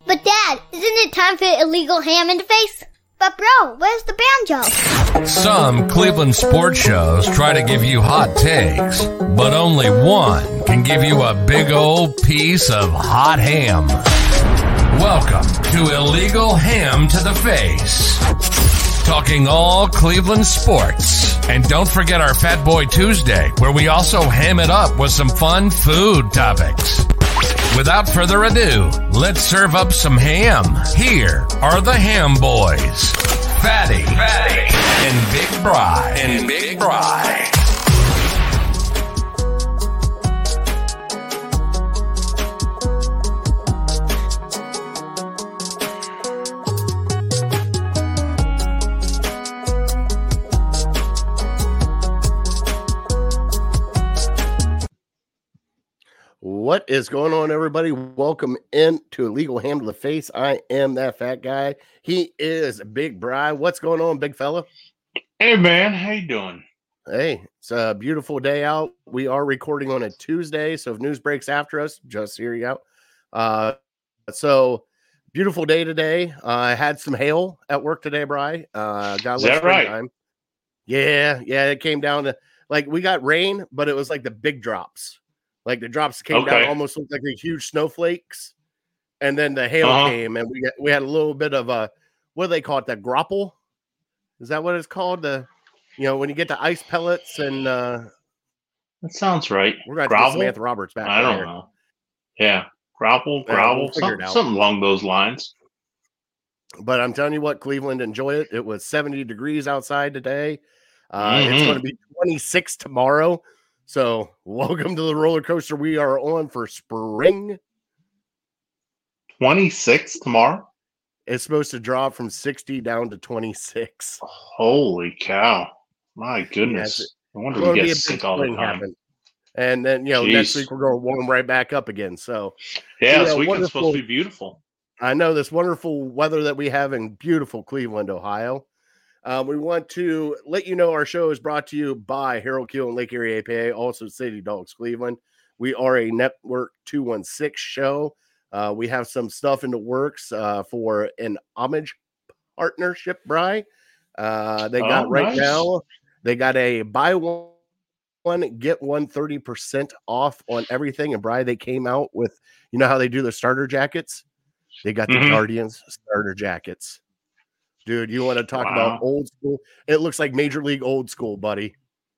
But Dad, isn't it time for illegal ham in the face? But bro, where's the banjo? Some Cleveland sports shows try to give you hot takes, but only one can give you a big old piece of hot ham. Welcome to Illegal Ham to the Face. Talking all Cleveland sports. And don't forget our Fat Boy Tuesday, where we also ham it up with some fun food topics. Without further ado, let's serve up some ham. Here are the Ham Boys, Fatty, and Big Bry. What is going on, everybody? Welcome into Illegal Ham to the Face. I am that fat guy. He is Big Bry. What's going on, big fella? Hey, man. How you doing? Hey, it's a beautiful day out. We are recording on a Tuesday, so if news breaks after us, just hear you out. So, beautiful day today. I had some hail at work today, Bry. Got a Is that right? time. Yeah. It came down to, like, we got rain, but it was like the big drops. Like the drops came down, almost looked like these huge snowflakes, and then the hail came, and we had a little bit of a, what do they call it? The grapple? Is that what it's called? When you get the ice pellets and that sounds right. We're going to get Samantha Roberts back. I don't know. Yeah, gravel, something along those lines. But I'm telling you what, Cleveland, enjoy it. It was 70 degrees outside today. It's going to be 26 tomorrow. So, welcome to the roller coaster we are on for spring. 26 tomorrow? It's supposed to drop from 60 down to 26. Holy cow. My goodness. I wonder if we get sick all the time. Happen. And then, next week we're going to warm right back up again. So, this weekend's supposed to be beautiful. I know this wonderful weather that we have in beautiful Cleveland, Ohio. We want to let you know our show is brought to you by Harold Keel and Lake Erie APA, also City Dogs Cleveland. We are a Network 216 show. We have some stuff in the works for an homage partnership, Bry. They got now, they got a buy one, get one 30% off on everything. And Bry, they came out with, you know how they do the starter jackets? They got the Guardians starter jackets. Dude, you want to talk about old school? It looks like Major League old school, buddy.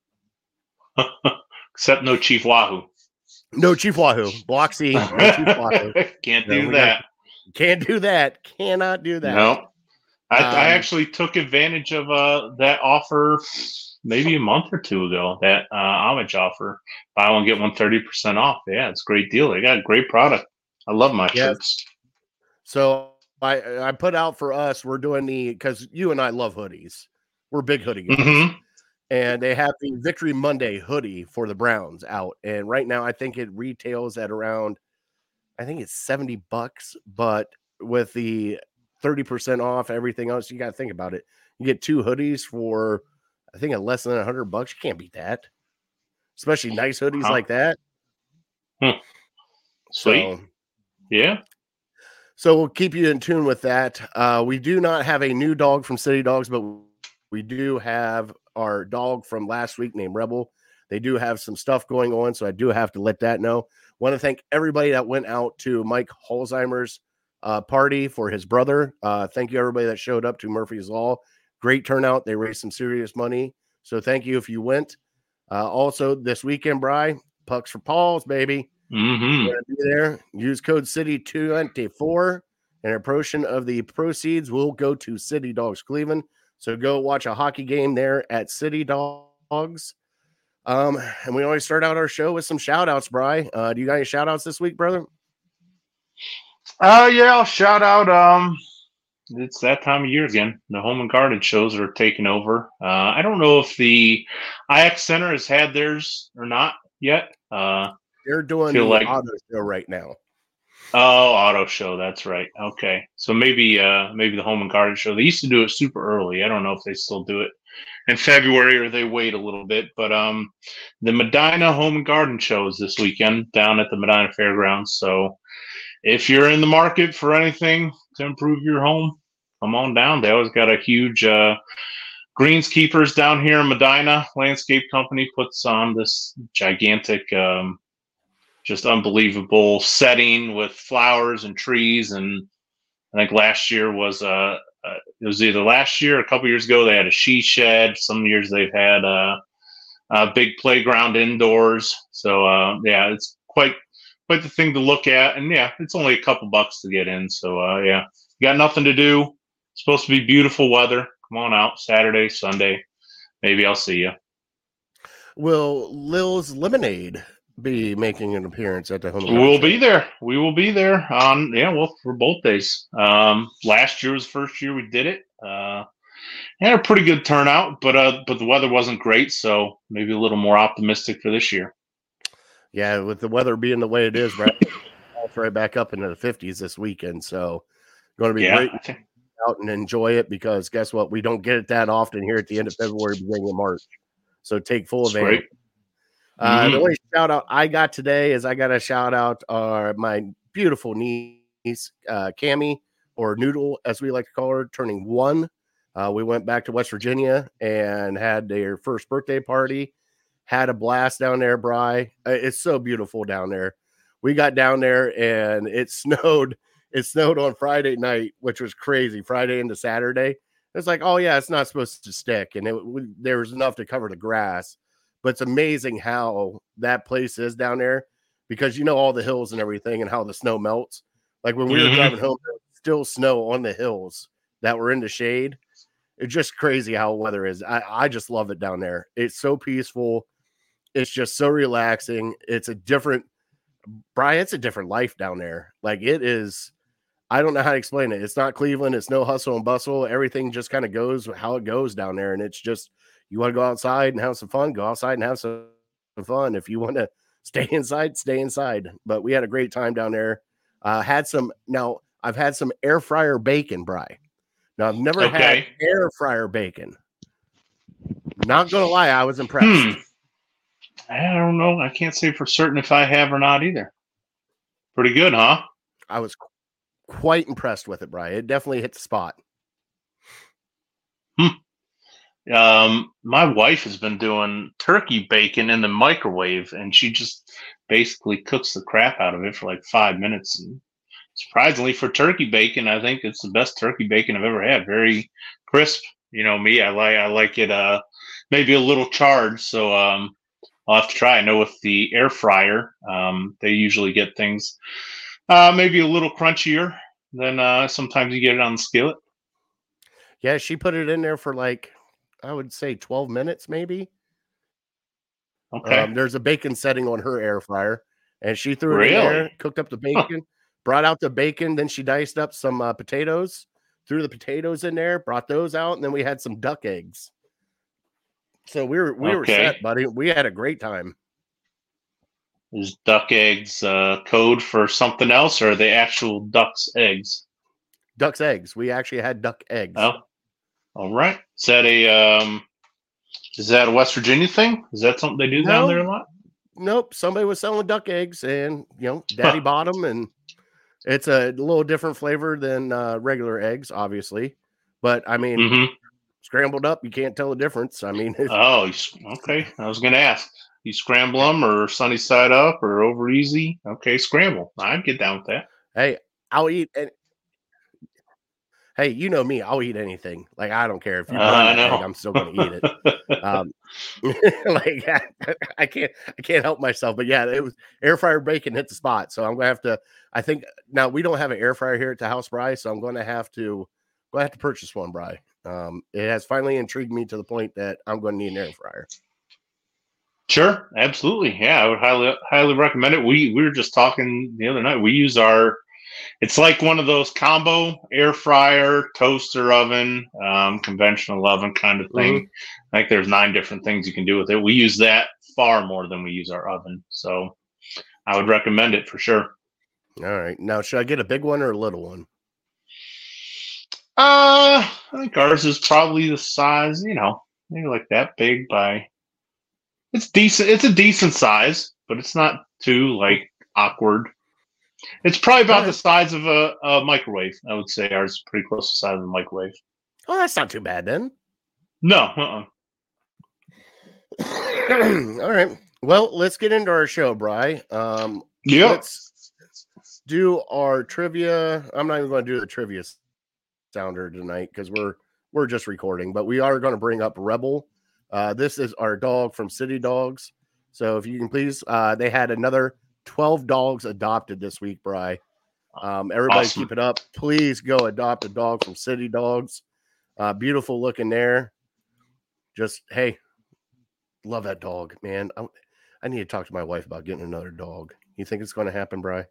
Except no Chief Wahoo. No Chief Wahoo. Block C. No Chief Wahoo. Can't do that. Can't do that. Cannot do that. No. I actually took advantage of that offer maybe a month or two ago, that homage offer. Buy one, get one 30% off. Yeah, it's a great deal. They got a great product. I love my shirts. So, I put out for us, we're doing because you and I love hoodies. We're big hoodie guys. And they have the Victory Monday hoodie for the Browns out. And right now, I think it retails at around, I think it's $70, but with the 30% off, everything else, you got to think about it. You get two hoodies for, I think, at less than $100. You can't beat that. Especially nice hoodies like that. Sweet. Yeah. So we'll keep you in tune with that. We do not have a new dog from City Dogs, but we do have our dog from last week named Rebel. They do have some stuff going on, so I do have to let that know. Want to thank everybody that went out to Mike Holzheimer's party for his brother. Thank you, everybody that showed up to Murphy's Law. Great turnout. They raised some serious money. So thank you if you went. Also, this weekend, Bry, Pucks for Paws, baby. Be there. Use code CITY24, and a portion of the proceeds will go to City Dogs Cleveland. So go watch a hockey game there at City Dogs. And we always start out our show with some shout outs, Bry. Do you got any shout outs this week, brother? I'll shout out. It's that time of year again. The Home and Garden shows are taking over. I don't know if the IX Center has had theirs or not yet. They're doing the auto show right now. Oh, auto show. That's right. Okay. So maybe the Home and Garden show. They used to do it super early. I don't know if they still do it in February or they wait a little bit. But the Medina Home and Garden show is this weekend down at the Medina Fairgrounds. So if you're in the market for anything to improve your home, come on down. They always got a huge greenskeepers down here in Medina. Landscape company puts on this gigantic, just unbelievable setting with flowers and trees. And I think last year was it was either last year or a couple years ago. They had a she shed. Some years they've had a big playground indoors. So yeah, it's quite the thing to look at. And yeah, it's only a couple bucks to get in. So yeah, you got nothing to do. It's supposed to be beautiful weather. Come on out Saturday, Sunday. Maybe I'll see you. Will Lil's Lemonade be making an appearance at the home? We'll be there. We will be there on for both days. Last year was the first year we did it. Had a pretty good turnout, but the weather wasn't great, so maybe a little more optimistic for this year. Yeah, with the weather being the way it is, right? It's right back up into the 50s this weekend, so going to be great out and enjoy it, because guess what? We don't get it that often here at the end of February, beginning of March. So take full advantage. The only shout out I got today is I got to shout out my beautiful niece, Cammie, or Noodle, as we like to call her, turning 1. We went back to West Virginia and had their first birthday party. Had a blast down there, Bri. It's so beautiful down there. We got down there and it snowed. It snowed on Friday night, which was crazy. Friday into Saturday. It's like, oh yeah, it's not supposed to stick, and there was enough to cover the grass. But it's amazing how that place is down there, because you know all the hills and everything, and how the snow melts. Like when we were driving home, there was still snow on the hills that were in the shade. It's just crazy how weather is. I just love it down there. It's so peaceful. It's just so relaxing. It's a different life down there. Like it is. I don't know how to explain it. It's not Cleveland. It's no hustle and bustle. Everything just kind of goes how it goes down there. And it's just, you want to go outside and have some fun, go outside and have some fun. If you want to stay inside, stay inside. But we had a great time down there. I've had some air fryer bacon, Bri. Now I've never had air fryer bacon. Not going to lie, I was impressed. I don't know. I can't say for certain if I have or not either. Pretty good, huh? I was quite impressed with it, Bri. It definitely hit the spot. My wife has been doing turkey bacon in the microwave, and she just basically cooks the crap out of it for like 5 minutes. And surprisingly, for turkey bacon, I think it's the best turkey bacon I've ever had. Very crisp. You know me, I like it maybe a little charred. So I'll have to try. I know with the air fryer, they usually get things maybe a little crunchier than sometimes you get it on the skillet. Yeah, she put it in there for like, I would say 12 minutes maybe. Okay. There's a bacon setting on her air fryer, and she threw it in there, cooked up the bacon, brought out the bacon, then she diced up some potatoes, threw the potatoes in there, brought those out, and then we had some duck eggs. So we were set, buddy. We had a great time. Is duck eggs code for something else, or are they actual duck's eggs? Duck's eggs. We actually had duck eggs. Oh, all right. Is that a West Virginia thing? Is that something they do down there a lot? Nope. Somebody was selling duck eggs, and Daddy bought them, and it's a little different flavor than regular eggs, obviously. But I mean, scrambled up, you can't tell the difference. I mean, okay. I was going to ask. You scramble them, or sunny side up, or over easy? Okay, scramble. I'd get down with that. Hey, I'll eat. Hey, you know me. I'll eat anything. Like, I don't care if you burn the egg, I'm still going to eat it. Like, I can't help myself. But yeah, it was air fryer bacon hit the spot. So I'm going to have to. I think now we don't have an air fryer here at the house, Bri. So I'm going to have to purchase one, Bri. It has finally intrigued me to the point that I'm going to need an air fryer. Sure, absolutely. Yeah, I would highly recommend it. We were just talking the other night. We use it's like one of those combo air fryer, toaster oven, conventional oven kind of thing. I think there's 9 different things you can do with it. We use that far more than we use our oven. So I would recommend it for sure. All right. Now, should I get a big one or a little one? I think ours is probably the size, maybe like that big by... It's decent. It's a decent size, but it's not too like awkward. It's probably about the size of a microwave. I would say ours is pretty close to the size of a microwave. Oh, that's not too bad then. No. All right. Well, let's get into our show, Bri. Let's do our trivia. I'm not even going to do the trivia sounder tonight because we're just recording, but we are going to bring up Rebel. This is our dog from City Dogs. So if you can please, they had another 12 dogs adopted this week, Bri. Everybody Awesome. Keep it up. Please go adopt a dog from City Dogs. Beautiful looking there. Just, hey, love that dog, man. I need to talk to my wife about getting another dog. You think it's going to happen, Bri?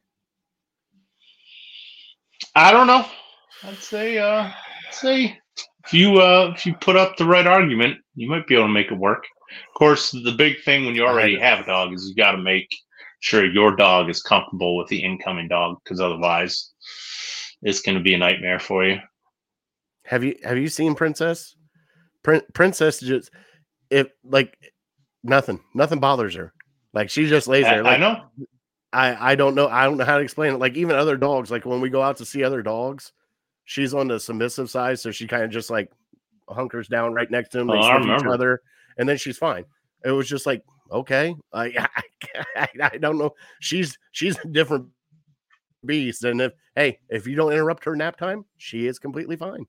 I don't know. I'd say if you put up the right argument, you might be able to make it work. Of course, the big thing when you already have a dog is you got to make sure your dog is comfortable with the incoming dog, because otherwise it's going to be a nightmare for you. Have you seen Princess? Princess just nothing bothers her. Like she just lays there. Like, I know. I don't know. I don't know how to explain it. Like even other dogs, like when we go out to see other dogs, she's on the submissive side, so she kind of just like hunkers down right next to them. They sniff each other, and then she's fine. It was just like, okay, I don't know. She's a different beast, and if you don't interrupt her nap time, she is completely fine.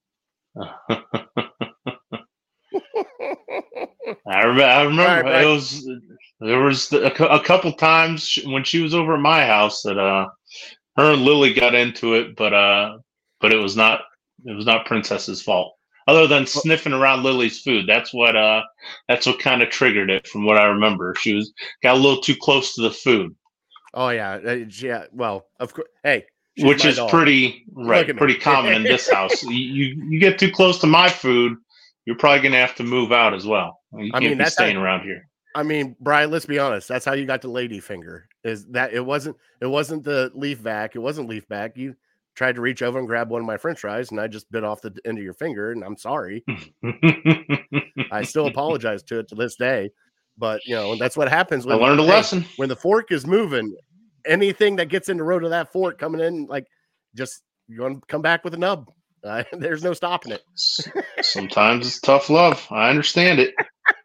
I remember right. There was a couple times when she was over at my house that her and Lily got into it, but it was not Princess's fault. Other than sniffing around Lily's food, that's what kind of triggered it. From what I remember, she got a little too close to the food. Oh yeah. Well, of course. Hey, which is pretty common in this house. You get too close to my food, you're probably going to have to move out as well. You can't be staying around here. I mean, Brian, let's be honest. That's how you got the lady finger. Is that it wasn't the leaf vac. It wasn't leaf back. You tried to reach over and grab one of my French fries, and I just bit off the end of your finger, and I'm sorry. I still apologize to it to this day. But, that's what happens when I learned a lesson. When the fork is moving, anything that gets in the road of that fork coming in, like, just you're going to come back with a nub. There's no stopping it. Sometimes it's tough love. I understand it.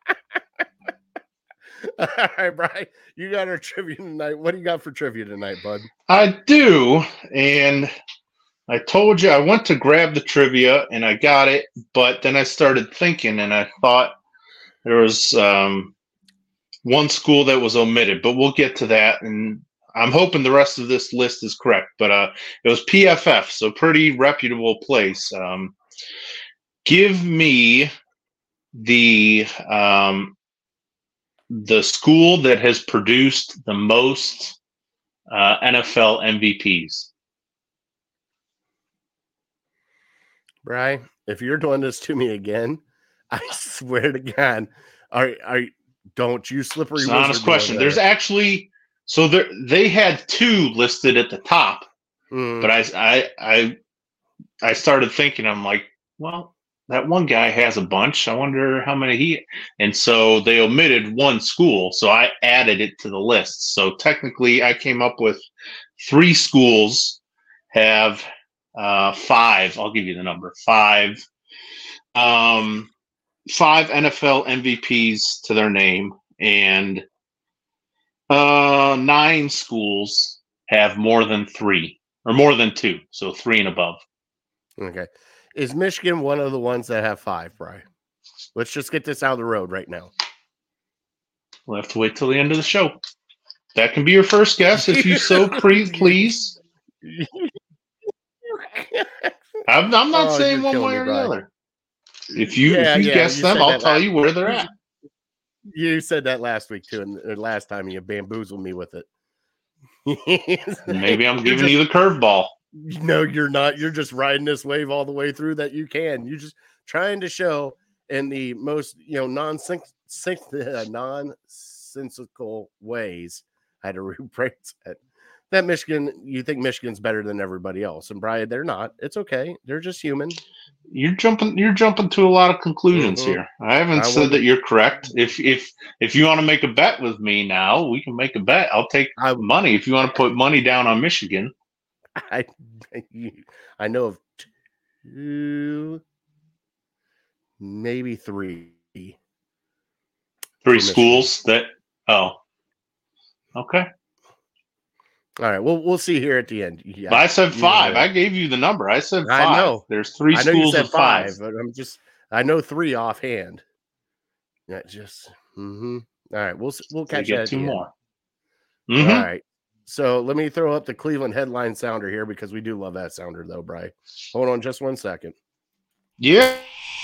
All right, Brian, you got our trivia tonight. What do you got for trivia tonight, bud? I do, and I told you I went to grab the trivia, and I got it, but then I started thinking, and I thought there was one school that was omitted, but we'll get to that, and I'm hoping the rest of this list is correct, but it was PFF, so pretty reputable place. Give me the school that has produced the most NFL MVPs. Brian, if you're doing this to me again, I swear to God, don't you slippery. It's an honest question. There's actually, so they had two listed at the top, but I started thinking, I'm like, well, that one guy has a bunch. I wonder how many and so they omitted one school. So I added it to the list. So technically I came up with 3 schools have 5. I'll give you the number 5. 5 NFL MVPs to their name, and 9 schools have more than 3 or more than 2. So 3 and above. Okay. Is Michigan one of the ones that have 5, Brian? Let's just get this out of the road right now. We'll have to wait till the end of the show. That can be your first guess if you so please. I'm not saying one way or the other. If you guess them, I'll tell you where they're at. You said that last week too, and last time you bamboozled me with it. Maybe I'm giving you the curveball. No, you're not. You're just riding this wave all the way through that you can. You're just trying to show in the most, nonsensical ways. I had to rephrase it. that you think Michigan's better than everybody else, and Brian, they're not. It's okay. They're just human. You're jumping to a lot of conclusions here. I haven't said that you're correct. If you want to make a bet with me now, we can make a bet. I'll take money if you want to put money down on Michigan. I know of 2, maybe 3. 3 schools that. Oh, okay. All right, we'll see here at the end. Yeah, but I said 5. I gave you the number. I said 5. I know. There's 3 schools. I know you said 5, but I know 3 offhand. Yeah, just. All right, we'll catch you. Get 2 more. All right. So let me throw up the Cleveland headline sounder here because we do love that sounder, though, Bri. Hold on just 1 second. Yeah.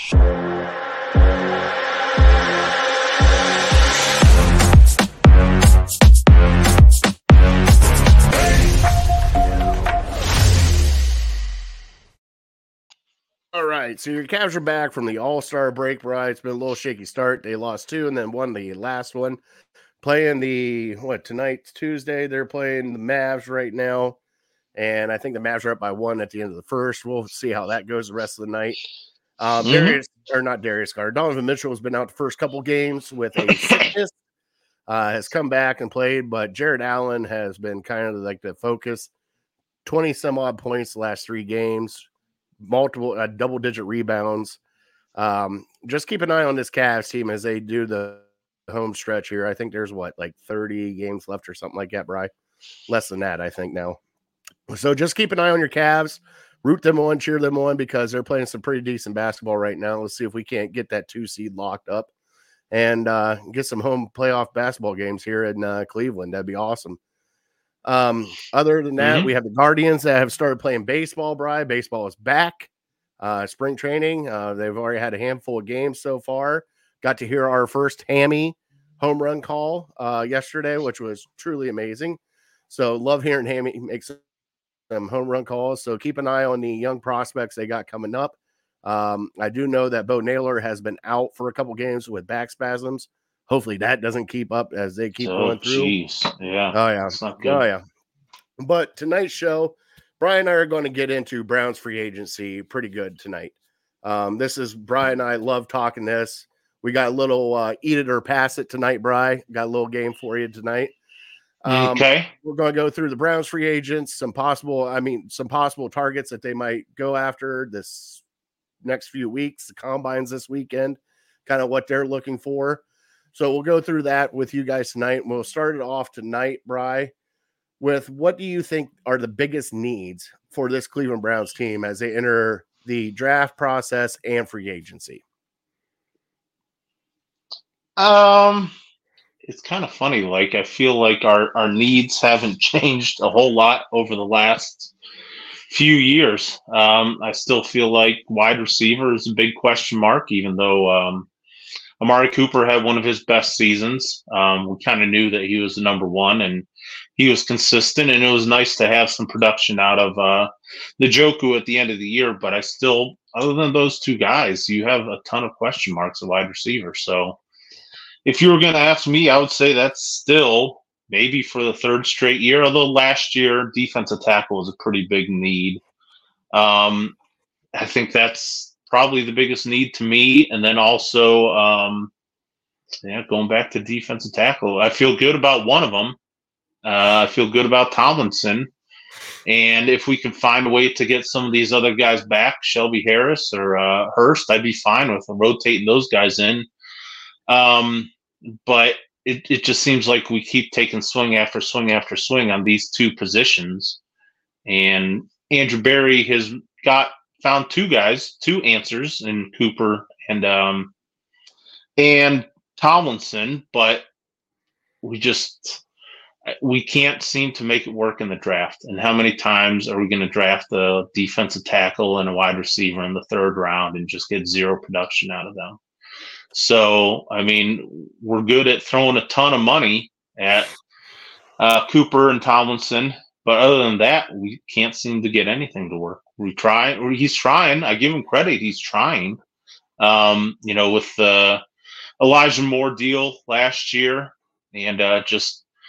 All right, so your Cavs are back from the All-Star break, Bri. It's been a little shaky start. They lost 2 and then won the last one. Playing tonight's Tuesday. They're playing the Mavs right now. And I think the Mavs are up by 1 at the end of the first. We'll see how that goes the rest of the night. Donovan Mitchell has been out the first couple games with a sickness. Has come back and played, but Jared Allen has been kind of like the focus. 20 some odd points the last 3 games, multiple double-digit rebounds. Just keep an eye on this Cavs team as they do the home stretch here. I think there's 30 games left or something like that, Bri. Less than that, I think now. So just keep an eye on your Cavs, root them on, cheer them on, because they're playing some pretty decent basketball right now. Let's see if we can't get that 2 seed locked up and get some home playoff basketball games here in Cleveland. That'd be awesome. Other than that, we have the Guardians that have started playing baseball, Bri. Baseball is back. Spring training. They've already had a handful of games so far. Got to hear our first Hammy home run call yesterday, which was truly amazing. So love hearing Hammy make some home run calls. So keep an eye on the young prospects they got coming up. I do know that Bo Naylor has been out for a couple games with back spasms. Hopefully that doesn't keep up as they keep going through. Yeah. Oh, yeah. It's not good. Oh, yeah. But tonight's show, Brian and I are going to get into Browns free agency pretty good tonight. This is Brian and I love talking this. We got a little eat it or pass it tonight, Bri. Got a little game for you tonight. Okay. We're going to go through the Browns free agents, some possible targets that they might go after this next few weeks, the combines this weekend, kind of what they're looking for. So we'll go through that with you guys tonight. We'll start it off tonight, Bri, with what do you think are the biggest needs for this Cleveland Browns team as they enter the draft process and free agency? It's kind of funny. I feel like our needs haven't changed a whole lot over the last few years. I still feel like wide receiver is a big question mark, even though Amari Cooper had one of his best seasons. We kind of knew that he was the number 1 and he was consistent, and it was nice to have some production out of Njoku at the end of the year. But I still, other than those 2 guys, you have a ton of question marks at wide receiver. So if you were going to ask me, I would say that's still maybe for the 3rd straight year, although last year defensive tackle was a pretty big need. I think that's probably the biggest need to me. And then also, going back to defensive tackle, I feel good about one of them. I feel good about Tomlinson. And if we can find a way to get some of these other guys back, Shelby Harris or Hurst, I'd be fine with rotating those guys in. But it just seems like we keep taking swing after swing after swing on these 2 positions. And Andrew Berry has found 2 answers in Cooper and Tomlinson, but we can't seem to make it work in the draft. And how many times are we going to draft a defensive tackle and a wide receiver in the 3rd round and just get 0 production out of them? So, I mean, we're good at throwing a ton of money at Cooper and Tomlinson, but other than that, we can't seem to get anything to work. He's trying. I give him credit. He's trying. With the Elijah Moore deal last year and just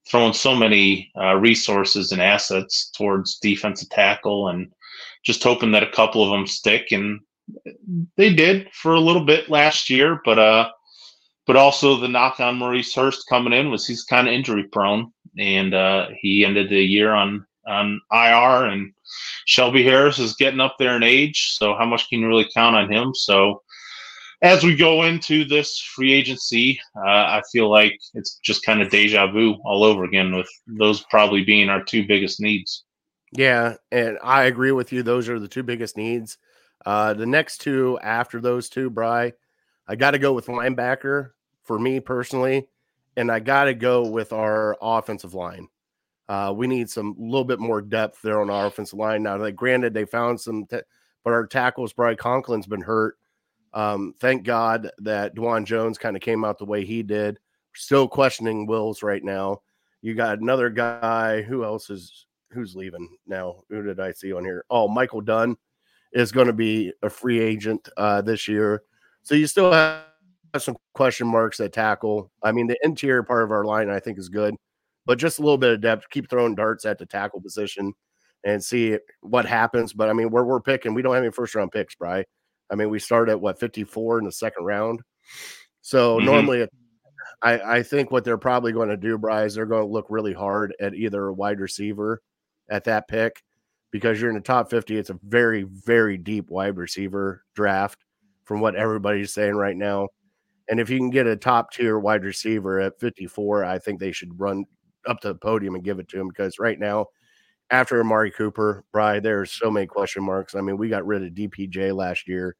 throwing so many resources and assets towards defensive tackle, and just hoping that a couple of them stick. And they did for a little bit last year, but also the knock on Maurice Hurst coming in was he's kind of injury prone, and he ended the year on IR, and Shelby Harris is getting up there in age, so how much can you really count on him? So as we go into this free agency, I feel like it's just kind of deja vu all over again, with those probably being our two biggest needs. Yeah, and I agree with you. Those are the two biggest needs. The next two after those two, Bri, I got to go with linebacker for me personally, and I got to go with our offensive line. We need some little bit more depth there on our offensive line. Now, like, granted, they found some, but our tackles, Bri Conklin's been hurt. Thank God that Dwan Jones kind of came out the way he did. We're still questioning Wills right now. You got another guy. Who's leaving now? Who did I see on here? Oh, Michael Dunn is going to be a free agent this year. So you still have some question marks at tackle. I mean, the interior part of our line, I think, is good, but just a little bit of depth. Keep throwing darts at the tackle position and see what happens. But I mean, we're picking. We don't have any first round picks, Bri. I mean, we start at 54 in the second round. So normally, I think what they're probably going to do, Bri, is they're going to look really hard at either a wide receiver at that pick, because you're in the top 50. It's a very, very deep wide receiver draft from what everybody's saying right now. And if you can get a top tier wide receiver at 54, I think they should run up to the podium and give it to him, because right now, after Amari Cooper, Bri, there's so many question marks. I mean, we got rid of DPJ last year,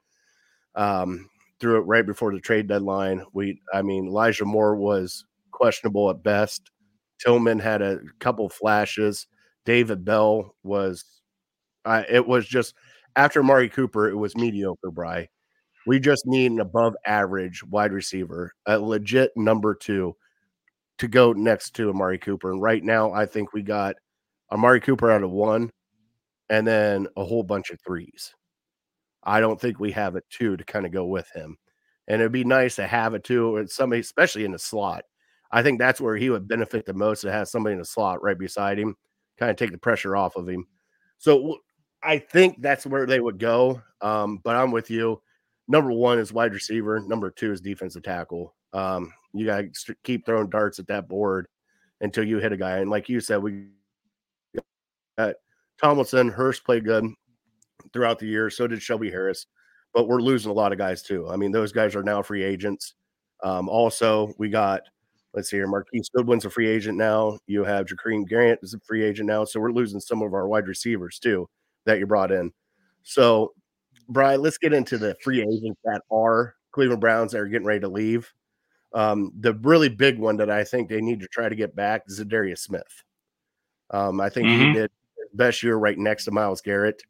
threw it right before the trade deadline. Elijah Moore was questionable at best. Tillman had a couple flashes. David Bell was, it was just, after Amari Cooper, it was mediocre, Bri. We just need an above average wide receiver, a legit number 2 to go next to Amari Cooper. And right now, I think we got Amari Cooper out of 1 and then a whole bunch of 3s. I don't think we have a 2 to kind of go with him. And it'd be nice to have a 2 or somebody, especially in the slot. I think that's where he would benefit the most, to have somebody in the slot right beside him, kind of take the pressure off of him. So I think that's where they would go. But I'm with you. Number 1 is wide receiver. Number 2 is defensive tackle. You got to keep throwing darts at that board until you hit a guy. And like you said, we got Tomlinson. Hurst played good throughout the year. So did Shelby Harris. But we're losing a lot of guys too. I mean, those guys are now free agents. Also, we got, let's see here, Marquise Goodwin's a free agent now. You have Jakeem Grant is a free agent now. So we're losing some of our wide receivers too that you brought in. So, Brian, let's get into the free agents that are Cleveland Browns that are getting ready to leave. The really big one that I think they need to try to get back is Zadarius Smith. I think he did his best year right next to Myles Garrett.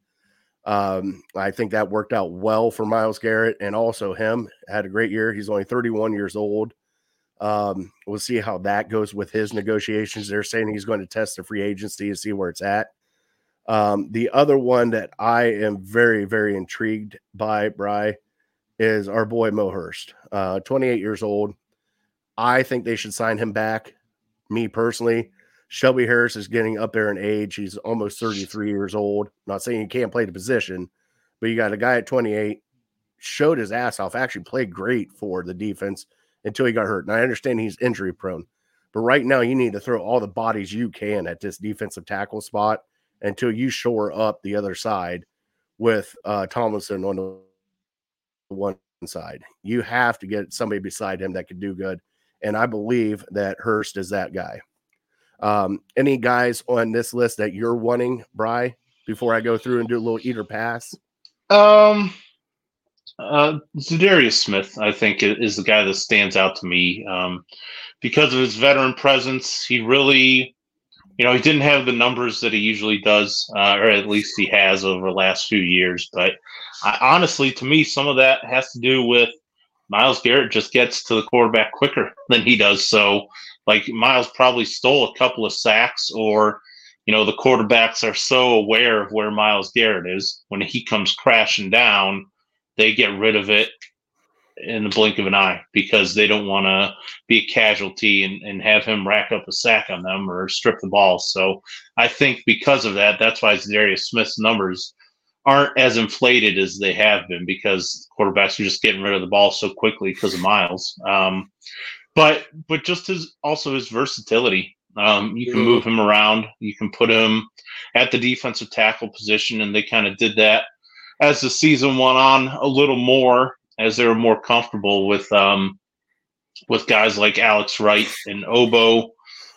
I think that worked out well for Myles Garrett, and also him had a great year. He's only 31 years old. We'll see how that goes with his negotiations. They're saying he's going to test the free agency to see where it's at. The other one that I am very, very intrigued by, Bri, is our boy Mo Hurst, 28 years old. I think they should sign him back. Me personally, Shelby Harris is getting up there in age. He's almost 33 years old. I'm not saying he can't play the position, but you got a guy at 28, showed his ass off, actually played great for the defense until he got hurt. And I understand he's injury prone, but right now you need to throw all the bodies you can at this defensive tackle spot until you shore up the other side with Tomlinson on the one side. You have to get somebody beside him that can do good. And I believe that Hurst is that guy. Any guys on this list that you're wanting, Bri, before I go through and do a little eat or pass? Zadarius Smith, I think, is the guy that stands out to me because of his veteran presence. He really, he didn't have the numbers that he usually does, or at least he has over the last few years. But honestly, to me, some of that has to do with Myles Garrett just gets to the quarterback quicker than he does. So, like, Myles probably stole a couple of sacks, or, the quarterbacks are so aware of where Myles Garrett is. When he comes crashing down, they get rid of it in the blink of an eye because they don't want to be a casualty and have him rack up a sack on them or strip the ball. So I think because of that, that's why Za'Darius Smith's numbers aren't as inflated as they have been because quarterbacks are just getting rid of the ball so quickly because of Miles. But just his versatility. You can move him around. You can put him at the defensive tackle position, and they kind of did that as the season went on a little more as they were more comfortable with guys like Alex Wright and Obo.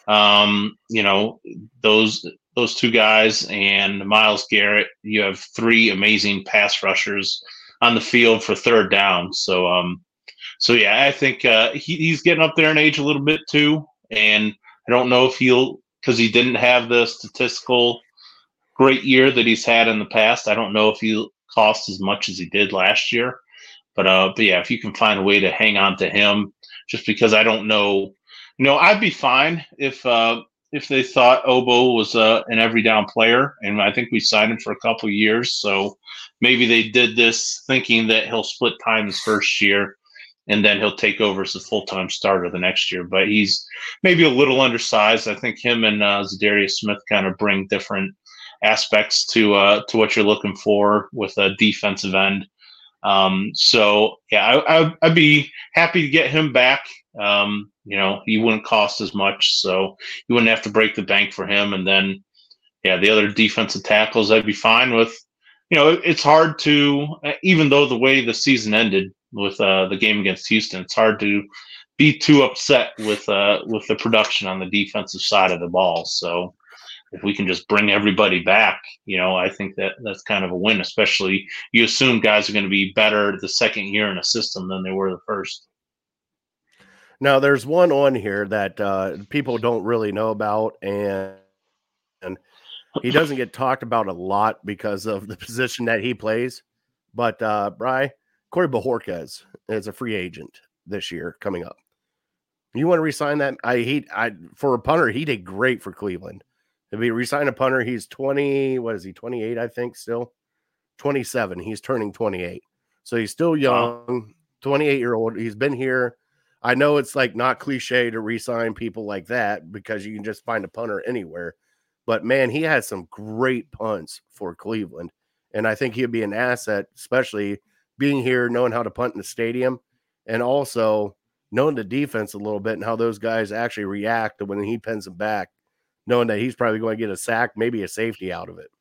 Those two guys and Myles Garrett. You have three amazing pass rushers on the field for third down. So yeah, I think he's getting up there in age a little bit too, and I don't know if because he didn't have the statistical great year that he's had in the past. I don't know if he'll cost as much as he did last year, but yeah, if you can find a way to hang on to him, just because I don't know, I'd be fine if they thought Obo was an every down player, and I think we signed him for a couple of years, so maybe they did this thinking that he'll split time his first year. And then he'll take over as a full-time starter the next year. But he's maybe a little undersized. I think him and Za'Darius Smith kind of bring different aspects to what you're looking for with a defensive end. So, yeah, I'd be happy to get him back. He wouldn't cost as much, so you wouldn't have to break the bank for him. And then, yeah, the other defensive tackles I'd be fine with. It's hard to, even though the way the season ended, with the game against Houston, it's hard to be too upset with the production on the defensive side of the ball. So if we can just bring everybody back, I think that's kind of a win, especially you assume guys are going to be better the second year in a system than they were the first. Now there's one on here that people don't really know about, and he doesn't get talked about a lot because of the position that he plays. But Bri, Corey Bojorquez is a free agent this year coming up. You want to resign that? For a punter, he did great for Cleveland. If he resign a punter, he's 20. What is he? 28, I think. Still 27. He's turning 28, so he's still young. 28-year-old. He's been here. I know it's like not cliche to resign people like that because you can just find a punter anywhere. But man, he had some great punts for Cleveland, and I think he'd be an asset, especially being here, knowing how to punt in the stadium, and also knowing the defense a little bit and how those guys actually react to when he pins them back, knowing that he's probably going to get a sack, maybe a safety out of it.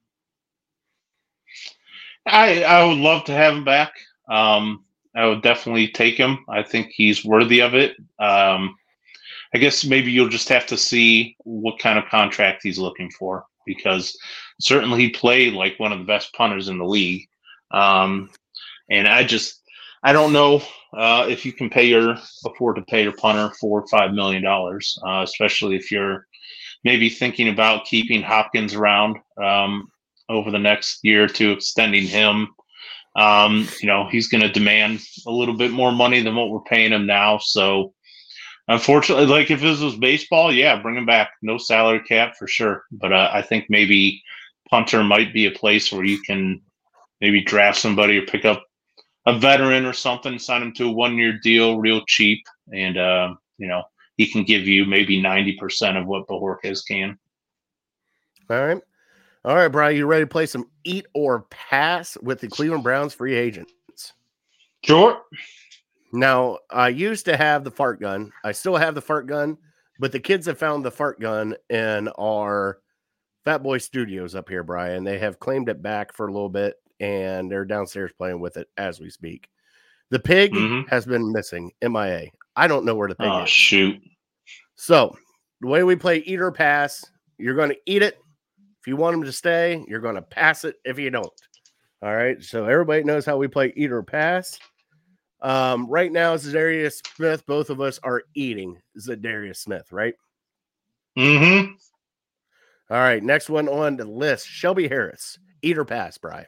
I would love to have him back. I would definitely take him. I think he's worthy of it. I guess maybe you'll just have to see what kind of contract he's looking for, because certainly he played like one of the best punters in the league. And I don't know if you can afford to pay your punter $4 or $5 million, especially if you're maybe thinking about keeping Hopkins around over the next year or two, extending him. He's going to demand a little bit more money than what we're paying him now. So unfortunately, like if this was baseball, yeah, bring him back. No salary cap for sure. But I think maybe punter might be a place where you can maybe draft somebody or pick up a veteran or something, sign him to a 1-year deal real cheap. And, he can give you maybe 90% of what Bojorquez can. All right, Brian, you ready to play some eat or pass with the Cleveland Browns free agents? Sure. Now, I used to have the fart gun. I still have the fart gun, but the kids have found the fart gun in our Fat Boy Studios up here, Brian. They have claimed it back for a little bit, and they're downstairs playing with it as we speak. The pig has been missing, MIA. I don't know where the pig is. Oh, shoot. So, the way we play eat or pass, you're going to eat it. If you want them to stay, you're going to pass it if you don't. All right, so everybody knows how we play eat or pass. Right now, Za'Darius Smith, both of us are eating Za'Darius Smith, right? Mm-hmm. All right, next one on the list, Shelby Harris. Eat or pass, Brian?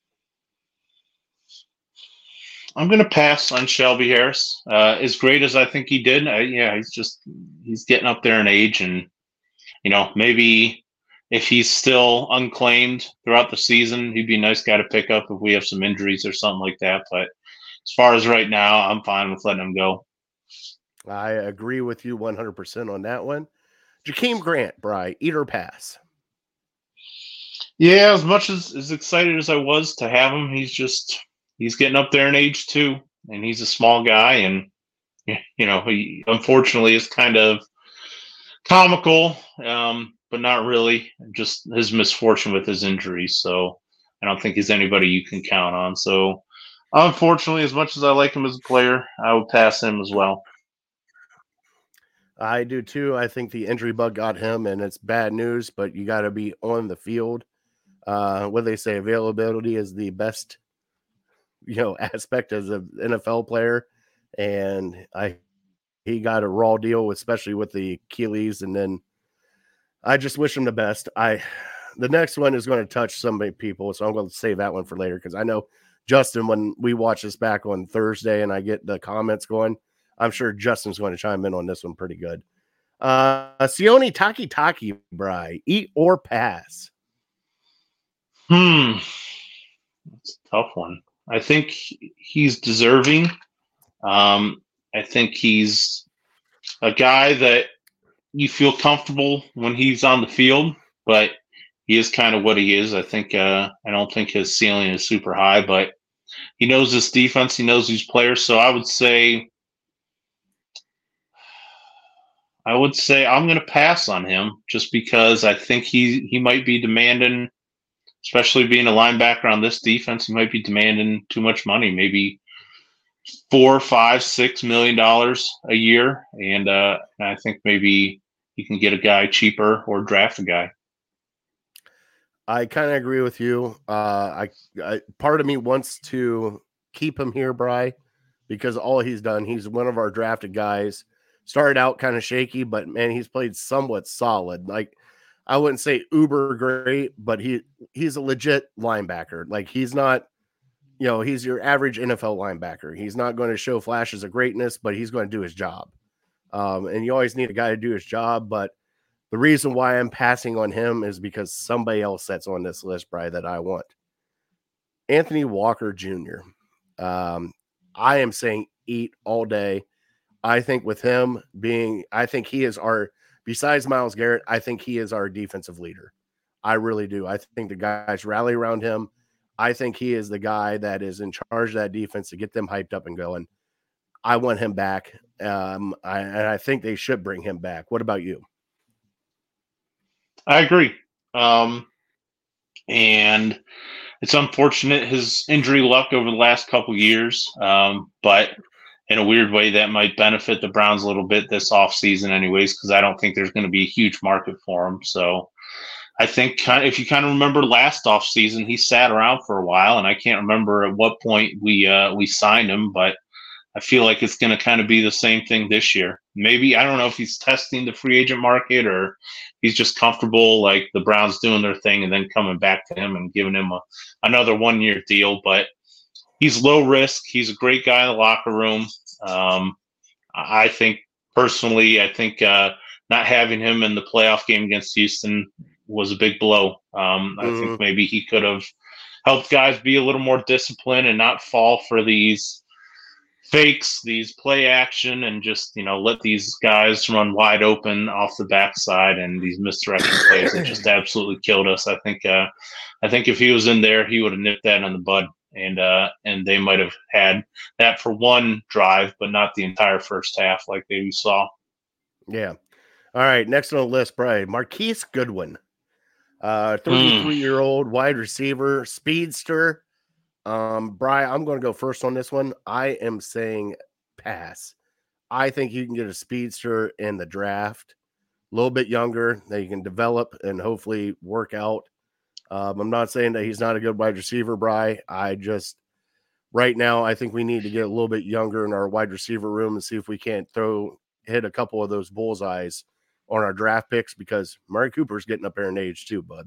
I'm going to pass on Shelby Harris. As great as I think he did, he's getting up there in age, and maybe if he's still unclaimed throughout the season, he'd be a nice guy to pick up if we have some injuries or something like that. But as far as right now, I'm fine with letting him go. I agree with you 100% on that one. Jakeem Grant, Bry, eat or pass? Yeah, as much as excited as I was to have him, he's getting up there in age too, and he's a small guy, and he unfortunately is kind of comical, but not really. Just his misfortune with his injury. So I don't think he's anybody you can count on. So unfortunately, as much as I like him as a player, I would pass him as well. I do too. I think the injury bug got him, and it's bad news, but you got to be on the field. What they say, availability is the best, aspect as an NFL player. And he got a raw deal, especially with the Achilles. And then I just wish him the best. The next one is going to touch so many people, so I'm going to save that one for later, because I know Justin, when we watch this back on Thursday and I get the comments going, I'm sure Justin's going to chime in on this one pretty good. Sione Takitaki, Bry, eat or pass? That's a tough one. I think he's deserving. I think he's a guy that you feel comfortable when he's on the field, but he is kind of what he is. I think I don't think his ceiling is super high, but he knows this defense. He knows these players. So I would say I'm going to pass on him, just because I think he might be demanding, especially being a linebacker on this defense, he might be demanding too much money, maybe $4, $5, $6 million a year, and I think maybe you can get a guy cheaper or draft a guy. I kind of agree with you. I part of me wants to keep him here, Bry, because all he's done, he's one of our drafted guys. Started out kind of shaky, but man, he's played somewhat solid. Like, I wouldn't say uber great, but he's a legit linebacker. Like, he's not, he's your average NFL linebacker. He's not going to show flashes of greatness, but he's going to do his job. And you always need a guy to do his job. But the reason why I'm passing on him is because somebody else that's on this list, Bry, that I want. Anthony Walker Jr. I am saying eat all day. I think with him I think he is besides Myles Garrett, I think he is our defensive leader. I really do. I think the guys rally around him. I think he is the guy that is in charge of that defense to get them hyped up and going. I want him back. I think they should bring him back. What about you? I agree. And it's unfortunate his injury luck over the last couple years. But in a weird way, that might benefit the Browns a little bit this offseason anyways, because I don't think there's going to be a huge market for him. So I think if you kind of remember last offseason, he sat around for a while, and I can't remember at what point we signed him, but I feel like it's going to kind of be the same thing this year. Maybe, I don't know if he's testing the free agent market or he's just comfortable, like the Browns doing their thing and then coming back to him and giving him another 1-year deal. But he's low risk. He's a great guy in the locker room. I think personally, not having him in the playoff game against Houston was a big blow. I think maybe he could have helped guys be a little more disciplined and not fall for these fakes, these play action, and just, let these guys run wide open off the backside, and these misdirection plays that just absolutely killed us. I think if he was in there, he would have nipped that in the bud, and they might have had that for one drive, but not the entire first half like we saw. Yeah. All right. Next on the list, Brian, Marquise Goodwin, 33-year-old wide receiver, speedster. Bri, I'm going to go first on this one. I am saying pass. I think you can get a speedster in the draft, a little bit younger, that you can develop and hopefully work out. I'm not saying that he's not a good wide receiver, Bri. Right now, I think we need to get a little bit younger in our wide receiver room and see if we can't hit a couple of those bullseyes on our draft picks, because Murray Cooper's getting up there in age too, bud.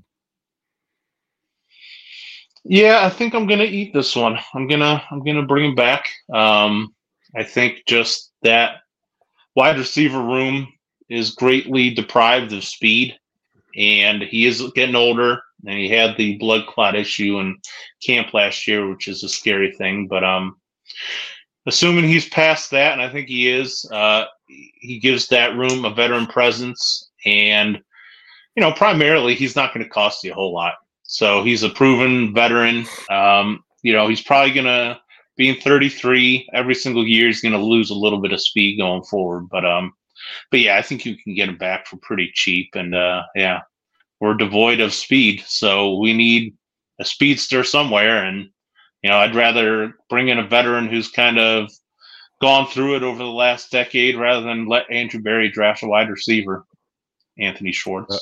Yeah, I think I'm gonna eat this one. I'm gonna bring him back. I think just that wide receiver room is greatly deprived of speed, and he is getting older, and he had the blood clot issue in camp last year, which is a scary thing. But assuming he's past that, and I think he is, he gives that room a veteran presence. And, primarily he's not going to cost you a whole lot. So he's a proven veteran. He's probably going to, being 33 every single year, he's going to lose a little bit of speed going forward. But yeah, I think you can get him back for pretty cheap. And yeah, we're devoid of speed, so we need a speedster somewhere. And I'd rather bring in a veteran who's kind of gone through it over the last decade rather than let Andrew Berry draft a wide receiver, Anthony Schwartz.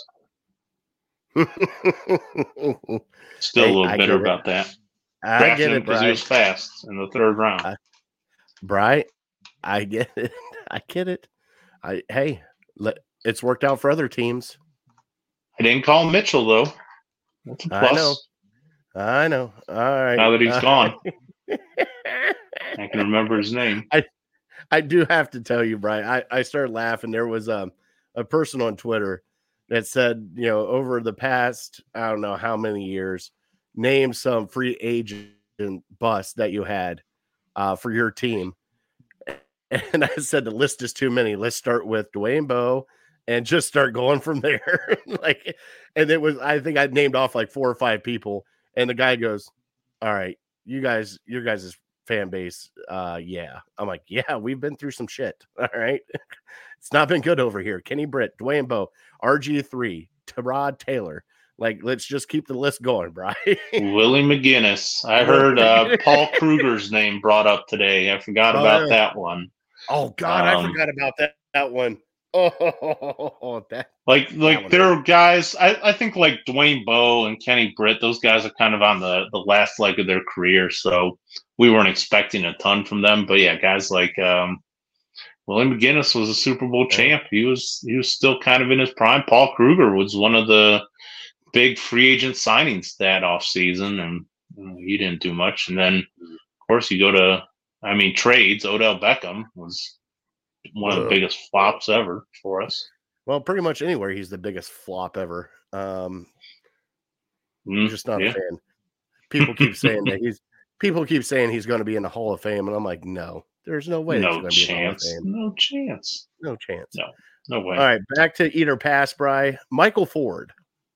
Still a little bitter about that. I get it, because he was fast in the third round. Bri, I get it. It's worked out for other teams. I didn't call Mitchell though. That's a plus. I know. All right. Now that he's gone, I can remember his name. I do have to tell you, Brian. I started laughing. There was a person on Twitter that said, over the past, I don't know how many years, name some free agent bust that you had for your team. And I said, the list is too many. Let's start with Dwayne Bowe and just start going from there. And it was, I think I named off like 4 or 5 people. And the guy goes, all right, your guys' fan base. Yeah. I'm like, yeah, we've been through some shit. All right. It's not been good over here. Kenny Britt, Dwayne Bowe, RG3, Tyrod Taylor. Let's just keep the list going, Brian. Willie McGinnis. I heard Paul Kruger's name brought up today. I forgot about that one. Oh God, I forgot about that one. Oh, that there are guys. I think like Dwayne Bowe and Kenny Britt. Those guys are kind of on the last leg of their career, so we weren't expecting a ton from them. But yeah, guys like Willie McGinnis was a Super Bowl champ. He was still kind of in his prime. Paul Kruger was one of the big free agent signings that offseason, and he didn't do much. And then, of course, you go to, trades. Odell Beckham was one of the biggest flops ever for us. Well, pretty much anywhere he's the biggest flop ever. I'm just not a fan. People keep saying that he's going to be in the Hall of Fame, and I'm like, no, there's no way. No chance. No chance. No chance. No way. All right, back to eat or pass, Bri. Michael Ford.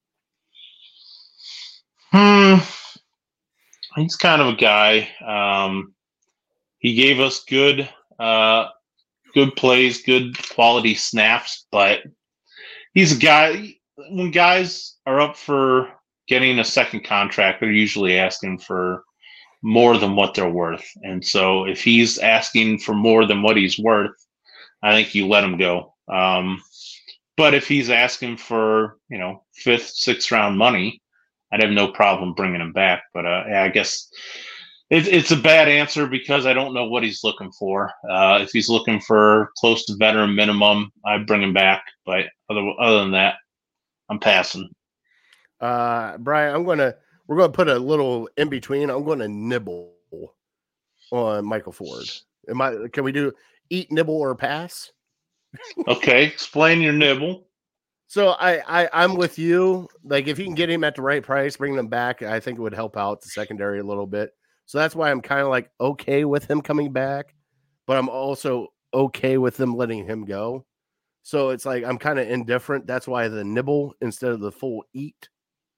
He's kind of a guy. He gave us good plays, good quality snaps, but he's a guy. When guys are up for getting a second contract, they're usually asking for more than what they're worth. And so if he's asking for more than what he's worth, I think you let him go. But if he's asking for, 5th, 6th round money, I'd have no problem bringing him back. But I guess it's a bad answer because I don't know what he's looking for. If he's looking for close to veteran minimum, I'd bring him back. But other than that, I'm passing. Brian, we're gonna put a little in between. I'm going to nibble on Michael Ford. Can we do eat, nibble, or pass? Okay, explain your nibble. So I'm with you. If you can get him at the right price, bring them back, I think it would help out the secondary a little bit. So that's why I'm kind of okay with him coming back, but I'm also okay with them letting him go. So it's I'm kind of indifferent. That's why the nibble instead of the full eat.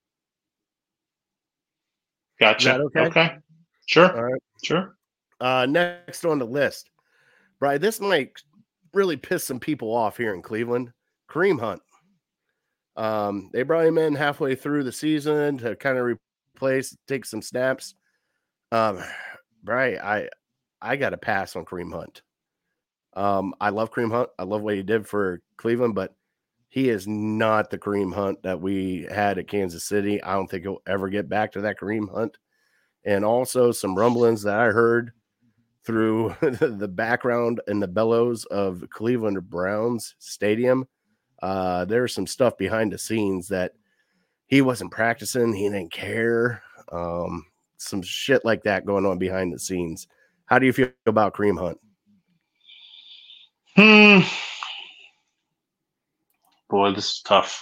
Gotcha. Is that okay? Sure. All right. Sure. Next on the list, Brian, this might really piss some people off here in Cleveland. Kareem Hunt. They brought him in halfway through the season to kind of take some snaps. Brian, I got to pass on Kareem Hunt. I love Kareem Hunt. I love what he did for Cleveland, but he is not the Kareem Hunt that we had at Kansas City. I don't think he'll ever get back to that Kareem Hunt. And also some rumblings that I heard through the background and the bellows of Cleveland Browns Stadium. There's some stuff behind the scenes that he wasn't practicing. He didn't care. Some shit like that going on behind the scenes. How do you feel about Kareem Hunt? Boy, this is tough.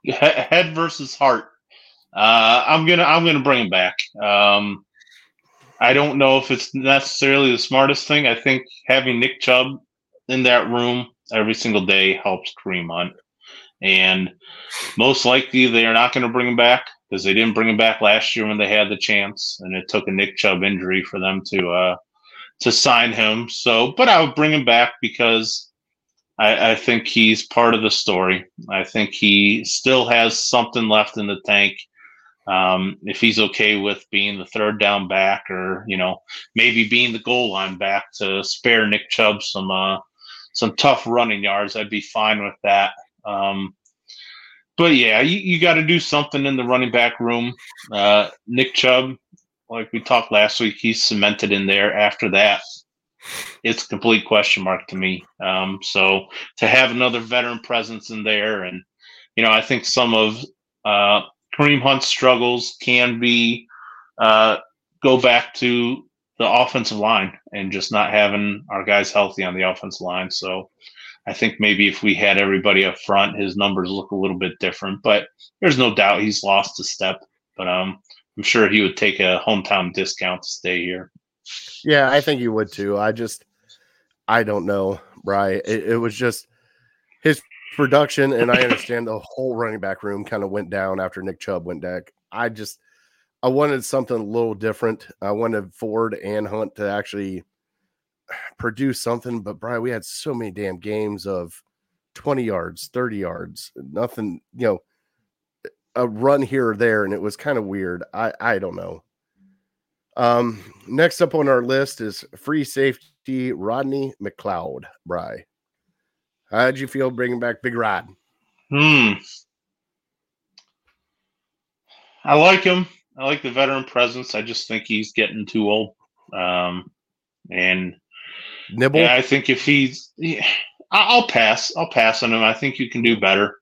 Head versus heart. I'm gonna bring him back. I don't know if it's necessarily the smartest thing. I think having Nick Chubb in that room every single day helps Kareem Hunt. And most likely they are not going to bring him back because they didn't bring him back last year when they had the chance, and it took a Nick Chubb injury for them to sign him. So, but I would bring him back because I think he's part of the story. I think he still has something left in the tank. If he's okay with being the third down back, or maybe being the goal line back to spare Nick Chubb some tough running yards, I'd be fine with that. But yeah, you got to do something in the running back room. Nick Chubb, like we talked last week, he's cemented in there. After that, it's a complete question mark to me. So to have another veteran presence in there, and I think some of Kareem Hunt's struggles can be go back to the offensive line and just not having our guys healthy on the offensive line. So I think maybe if we had everybody up front, his numbers look a little bit different. But there's no doubt he's lost a step. But I'm sure he would take a hometown discount to stay here. Yeah, I think he would too. I don't know, Bri. It was just his production, and I understand the whole running back room kind of went down after Nick Chubb went back. I wanted something a little different. I wanted Ford and Hunt to actually produce something, but Bri, we had so many damn games of 20 yards, 30 yards, nothing, a run here or there, and it was kind of weird. I don't know. Next up on our list is free safety Rodney McLeod. Bri, how did you feel bringing back Big Rod? I like him. I like the veteran presence. I just think he's getting too old. And Nibble? Yeah, I think if he's, I'll pass. I'll pass on him. I think you can do better.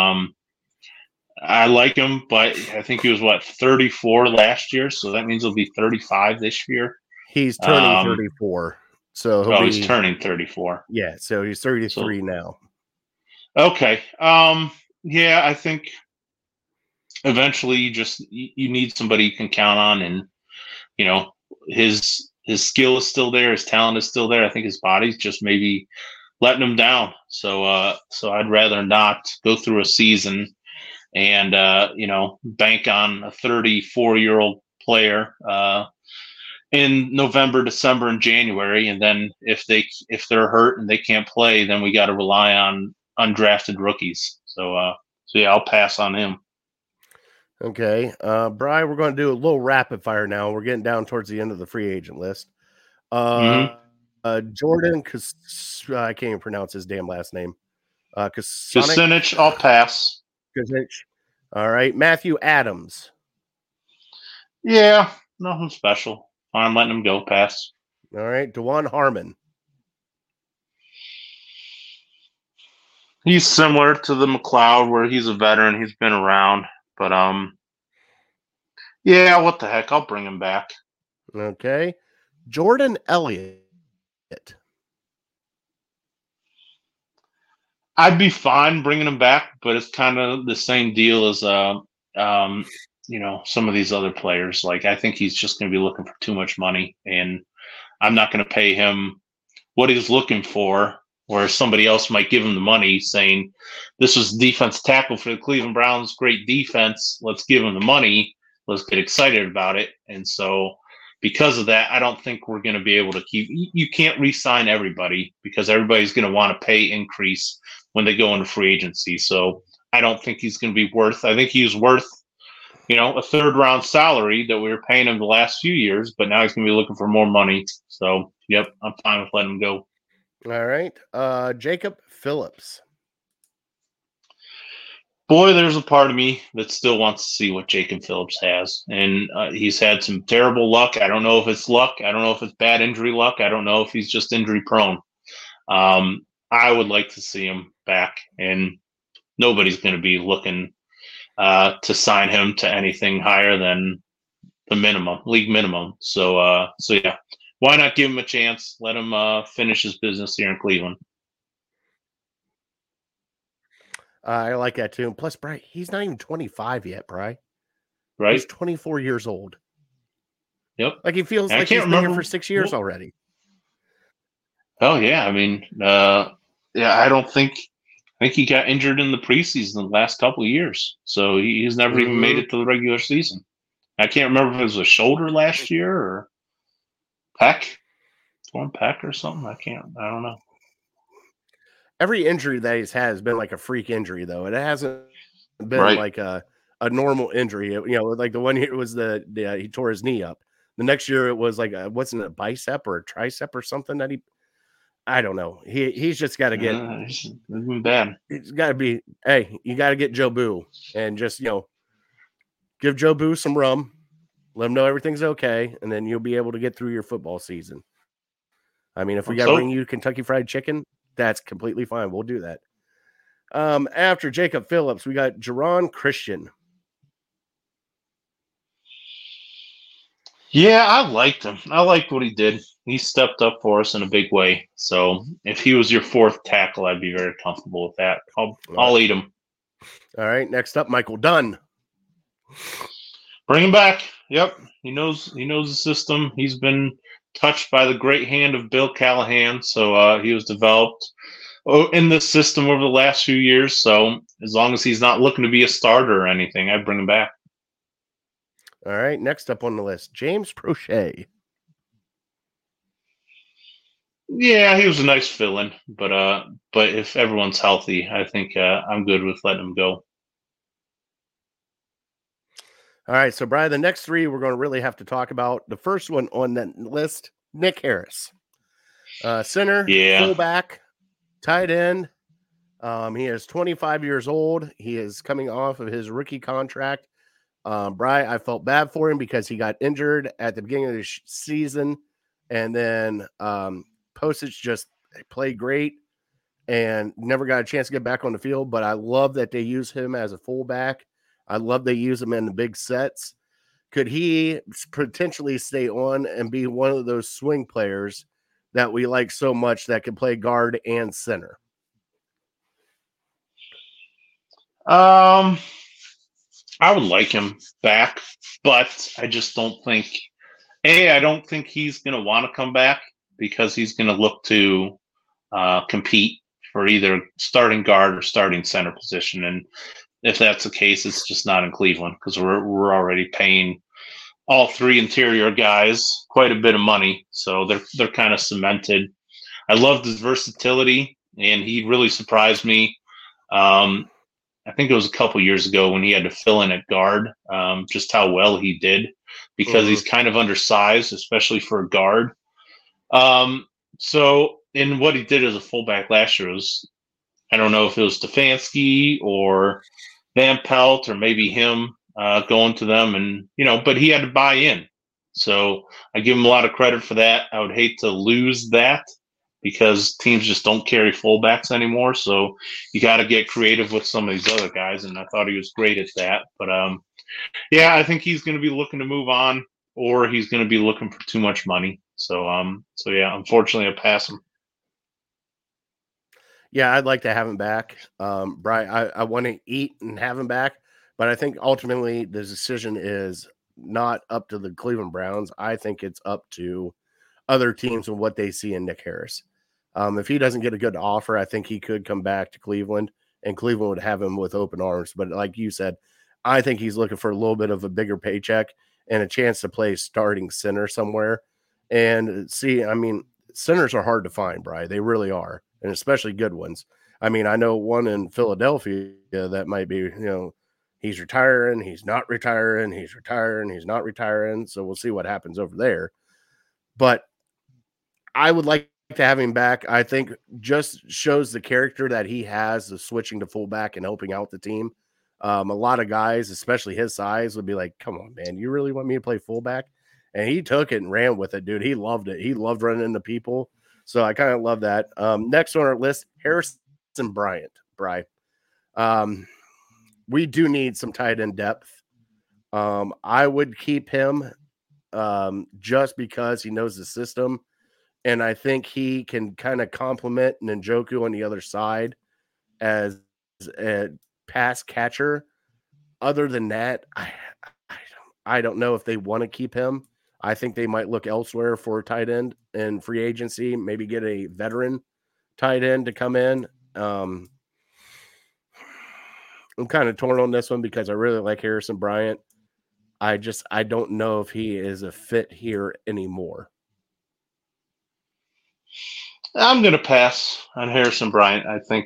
I like him, but I think he was 34 last year, so that means he'll be 35 this year. He's turning 34, so he's turning 34. Yeah, so he's 33 now. Okay. Yeah, I think eventually you need somebody you can count on, and his skill is still there, his talent is still there. I think his body's just maybe letting him down. So I'd rather not go through a season and bank on a 34-year-old player in November, December, and January, and then if they're hurt and they can't play, then we got to rely on undrafted rookies. So yeah, I'll pass on him. Okay. Bri, we're going to do a little rapid fire now. We're getting down towards the end of the free agent list. Jordan, I can't even pronounce his damn last name. Kucinich, I'll pass. Kucinich. All right. Matthew Adams. Yeah, nothing special. I'm letting him go. Pass. All right. DeJuan Harmon. He's similar to the McLeod, where he's a veteran. He's been around. But yeah, what the heck? I'll bring him back. Okay. Jordan Elliott. I'd be fine bringing him back, but it's kind of the same deal as some of these other players. Like, I think he's just going to be looking for too much money, and I'm not going to pay him what he's looking for, where somebody else might give him the money saying, this was defense tackle for the Cleveland Browns, great defense, let's give him the money, let's get excited about it. And so because of that, I don't think we're going to be able to you can't re-sign everybody, because everybody's going to want a pay increase when they go into free agency. So I don't think he's going to be I think he's worth, a third round salary that we were paying him the last few years, but now he's going to be looking for more money. So, yep, I'm fine with letting him go. All right. Jacob Phillips. Boy, there's a part of me that still wants to see what Jacob Phillips has. And he's had some terrible luck. I don't know if it's luck. I don't know if it's bad injury luck. I don't know if he's just injury prone. I would like to see him back, and nobody's going to be looking to sign him to anything higher than the league minimum. So yeah. Why not give him a chance? Let him finish his business here in Cleveland. I like that too. Plus, Bri, he's not even 25 yet, Bri. Right? He's 24 years old. Yep. Like he feels I like can't he's been here remember. for 6 years already. Oh yeah, I mean, I don't think. I think he got injured in the preseason the last couple of years, so he's never even made it to the regular season. I can't remember if it was a shoulder last year or pec, torn pec or something. I don't know. Every injury that he's had has been like a freak injury, though. It hasn't been Right. like a normal injury. You know, like the one year was he tore his knee up. The next year it was like wasn't it a bicep or a tricep or something that I don't know. He's just got to get. It's been bad. It's got to be. Hey, you got to get Joe Boo and just give Joe Boo some rum, let him know everything's okay, and then you'll be able to get through your football season. I mean, if we got to bring you Kentucky Fried Chicken, that's completely fine. We'll do that. After Jacob Phillips, we got Geron Christian. Yeah, I liked him. I liked what he did. He stepped up for us in a big way. So if he was your fourth tackle, I'd be very comfortable with that. I'll eat him. All right. Next up, Michael Dunn. Bring him back. Yep. He knows the system. He's been touched by the great hand of Bill Callahan. So he was developed in the system over the last few years. So as long as he's not looking to be a starter or anything, I'd bring him back. All right. Next up on the list, James Prochet. Yeah, he was a nice fill-in, but if everyone's healthy, I think I'm good with letting him go. All right, so Brian, the next three we're going to really have to talk about. The first one on that list, Nick Harris, center, fullback, tight end. He is 25 years old. He is coming off of his rookie contract. Brian, I felt bad for him because he got injured at the beginning of the season, and then Postage just played great and never got a chance to get back on the field. But I love that they use him as a fullback. I love they use him in the big sets. Could he potentially stay on and be one of those swing players that we like so much that can play guard and center? I would like him back, but I just don't think I don't think he's going to want to come back because he's going to look to compete for either starting guard or starting center position. And if that's the case, it's just not in Cleveland because we're already paying all three interior guys quite a bit of money. So they're kind of cemented. I loved his versatility, and he really surprised me. I think it was a couple years ago when he had to fill in at guard, just how well he did because he's kind of undersized, especially for a guard. So in what he did as a fullback last year was, I don't know if it was Stefanski or Van Pelt or maybe him going to them and, but he had to buy in. So I give him a lot of credit for that. I would hate to lose that because teams just don't carry fullbacks anymore. So you got to get creative with some of these other guys. And I thought he was great at that. But I think he's going to be looking to move on or he's going to be looking for too much money. So unfortunately I pass him. Yeah, I'd like to have him back. Brian, I want to eat and have him back, but I think ultimately the decision is not up to the Cleveland Browns. I think it's up to other teams and what they see in Nick Harris. If he doesn't get a good offer, I think he could come back to Cleveland, and Cleveland would have him with open arms. But like you said, I think he's looking for a little bit of a bigger paycheck and a chance to play starting center somewhere. And see, I mean, centers are hard to find, Brian. They really are. And especially good ones. I mean, I know one in Philadelphia that might be, he's retiring, he's not retiring, he's retiring, he's not retiring. So we'll see what happens over there. But I would like to have him back. I think just shows the character that he has of switching to fullback and helping out the team. A lot of guys, especially his size, would be like, come on, man, you really want me to play fullback? And he took it and ran with it, dude. He loved it. He loved running into people. So I kind of love that. Next on our list, Harrison Bryant. We do need some tight end depth. I would keep him just because he knows the system. And I think he can kind of complement Njoku on the other side as a pass catcher. Other than that, I don't know if they want to keep him. I think they might look elsewhere for a tight end in free agency, maybe get a veteran tight end to come in. I'm kind of torn on this one because I really like Harrison Bryant. I don't know if he is a fit here anymore. I'm going to pass on Harrison Bryant. I think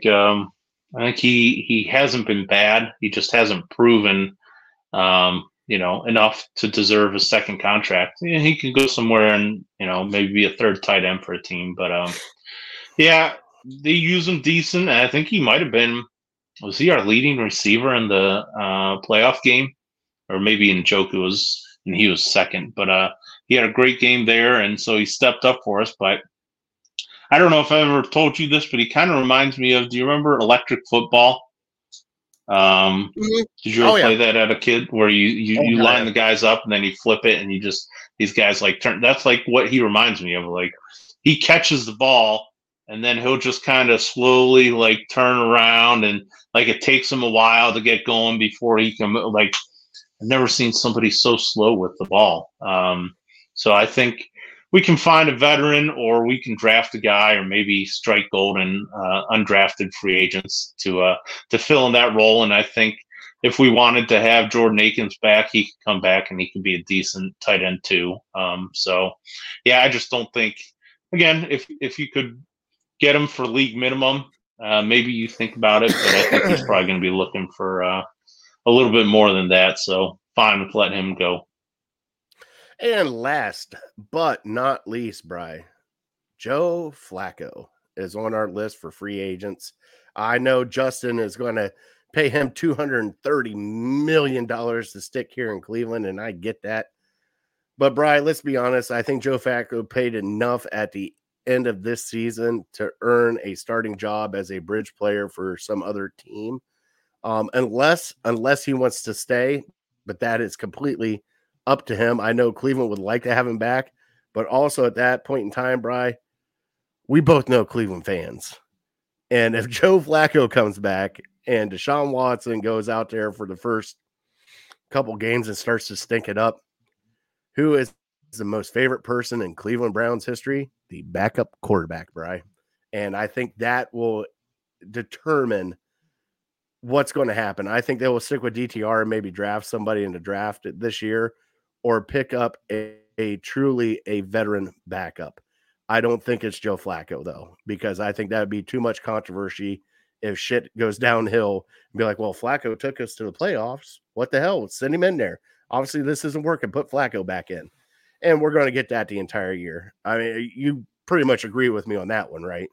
he hasn't been bad. He just hasn't proven, enough to deserve a second contract. He can go somewhere and, maybe be a third tight end for a team. But, they use him decent. And I think he might have been, was he our leading receiver in the playoff game? Or maybe Njoku was, and he was second. But he had a great game there, and so he stepped up for us. But I don't know if I ever told you this, but he kind of reminds me of, do you remember Electric Football? Did you ever play that as a kid where you line the guys up and then you flip it and these guys like turn? That's like what he reminds me of. Like he catches the ball and then he'll just kind of slowly like turn around and like it takes him a while to get going before he can like. I've never seen somebody so slow with the ball. So I think we can find a veteran or we can draft a guy or maybe strike gold and undrafted free agents to fill in that role. And I think if we wanted to have Jordan Akins back, he could come back and he can be a decent tight end too. I just don't think, again, if you could get him for league minimum, maybe you think about it, but I think he's probably going to be looking for a little bit more than that. So fine with letting him go. And last but not least, Bri, Joe Flacco is on our list for free agents. I know Justin is going to pay him $230 million to stick here in Cleveland, and I get that. But, Bri, let's be honest. I think Joe Flacco paid enough at the end of this season to earn a starting job as a bridge player for some other team. Unless he wants to stay, but that is completely up to him. I know Cleveland would like to have him back, but also at that point in time, Bri, we both know Cleveland fans. And if Joe Flacco comes back and Deshaun Watson goes out there for the first couple games and starts to stink it up, who is the most favorite person in Cleveland Browns history? The backup quarterback, Bri. And I think that will determine what's going to happen. I think they will stick with DTR and maybe draft somebody in the draft this year or pick up a truly a veteran backup. I don't think it's Joe Flacco, though, because I think that would be too much controversy if shit goes downhill and be like, well, Flacco took us to the playoffs. What the hell? Send him in there. Obviously, this isn't working. Put Flacco back in. And we're going to get that the entire year. I mean, you pretty much agree with me on that one, right?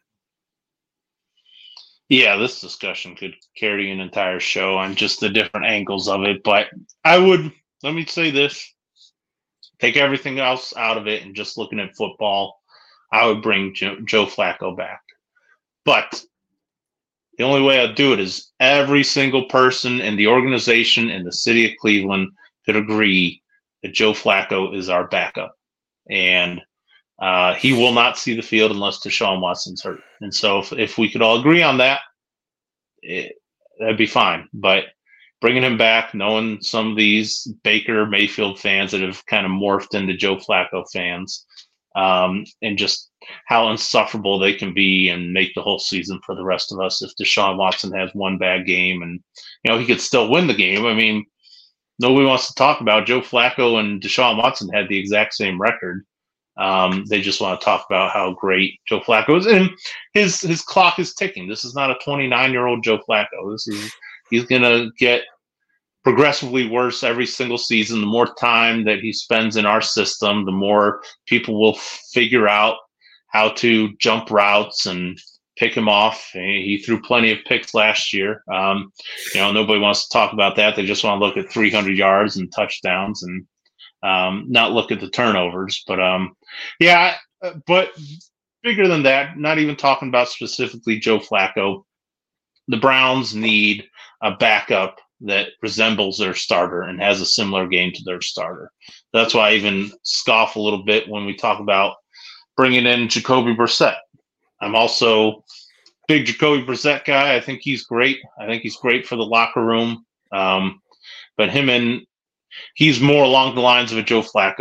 Yeah, this discussion could carry an entire show on just the different angles of it. But let me say this, take everything else out of it and just looking at football, I would bring Joe Flacco back. But the only way I'd do it is every single person in the organization in the city of Cleveland could agree that Joe Flacco is our backup. And he will not see the field unless Deshaun Watson's hurt. And so if we could all agree on that, that'd be fine. But bringing him back, knowing some of these Baker Mayfield fans that have kind of morphed into Joe Flacco fans, and just how insufferable they can be and make the whole season for the rest of us if Deshaun Watson has one bad game and, he could still win the game. I mean, nobody wants to talk about Joe Flacco and Deshaun Watson had the exact same record. They just want to talk about how great Joe Flacco is, and his clock is ticking. This is not a 29-year-old Joe Flacco. He's gonna get progressively worse every single season. The more time that he spends in our system, the more people will figure out how to jump routes and pick him off. He threw plenty of picks last year. Nobody wants to talk about that. They just want to look at 300 yards and touchdowns and not look at the turnovers. But but bigger than that, not even talking about specifically Joe Flacco, the Browns need a backup that resembles their starter and has a similar game to their starter. That's why I even scoff a little bit when we talk about bringing in Jacoby Brissett. I'm also big Jacoby Brissett guy. I think he's great. I think he's great for the locker room. But he's more along the lines of a Joe Flacco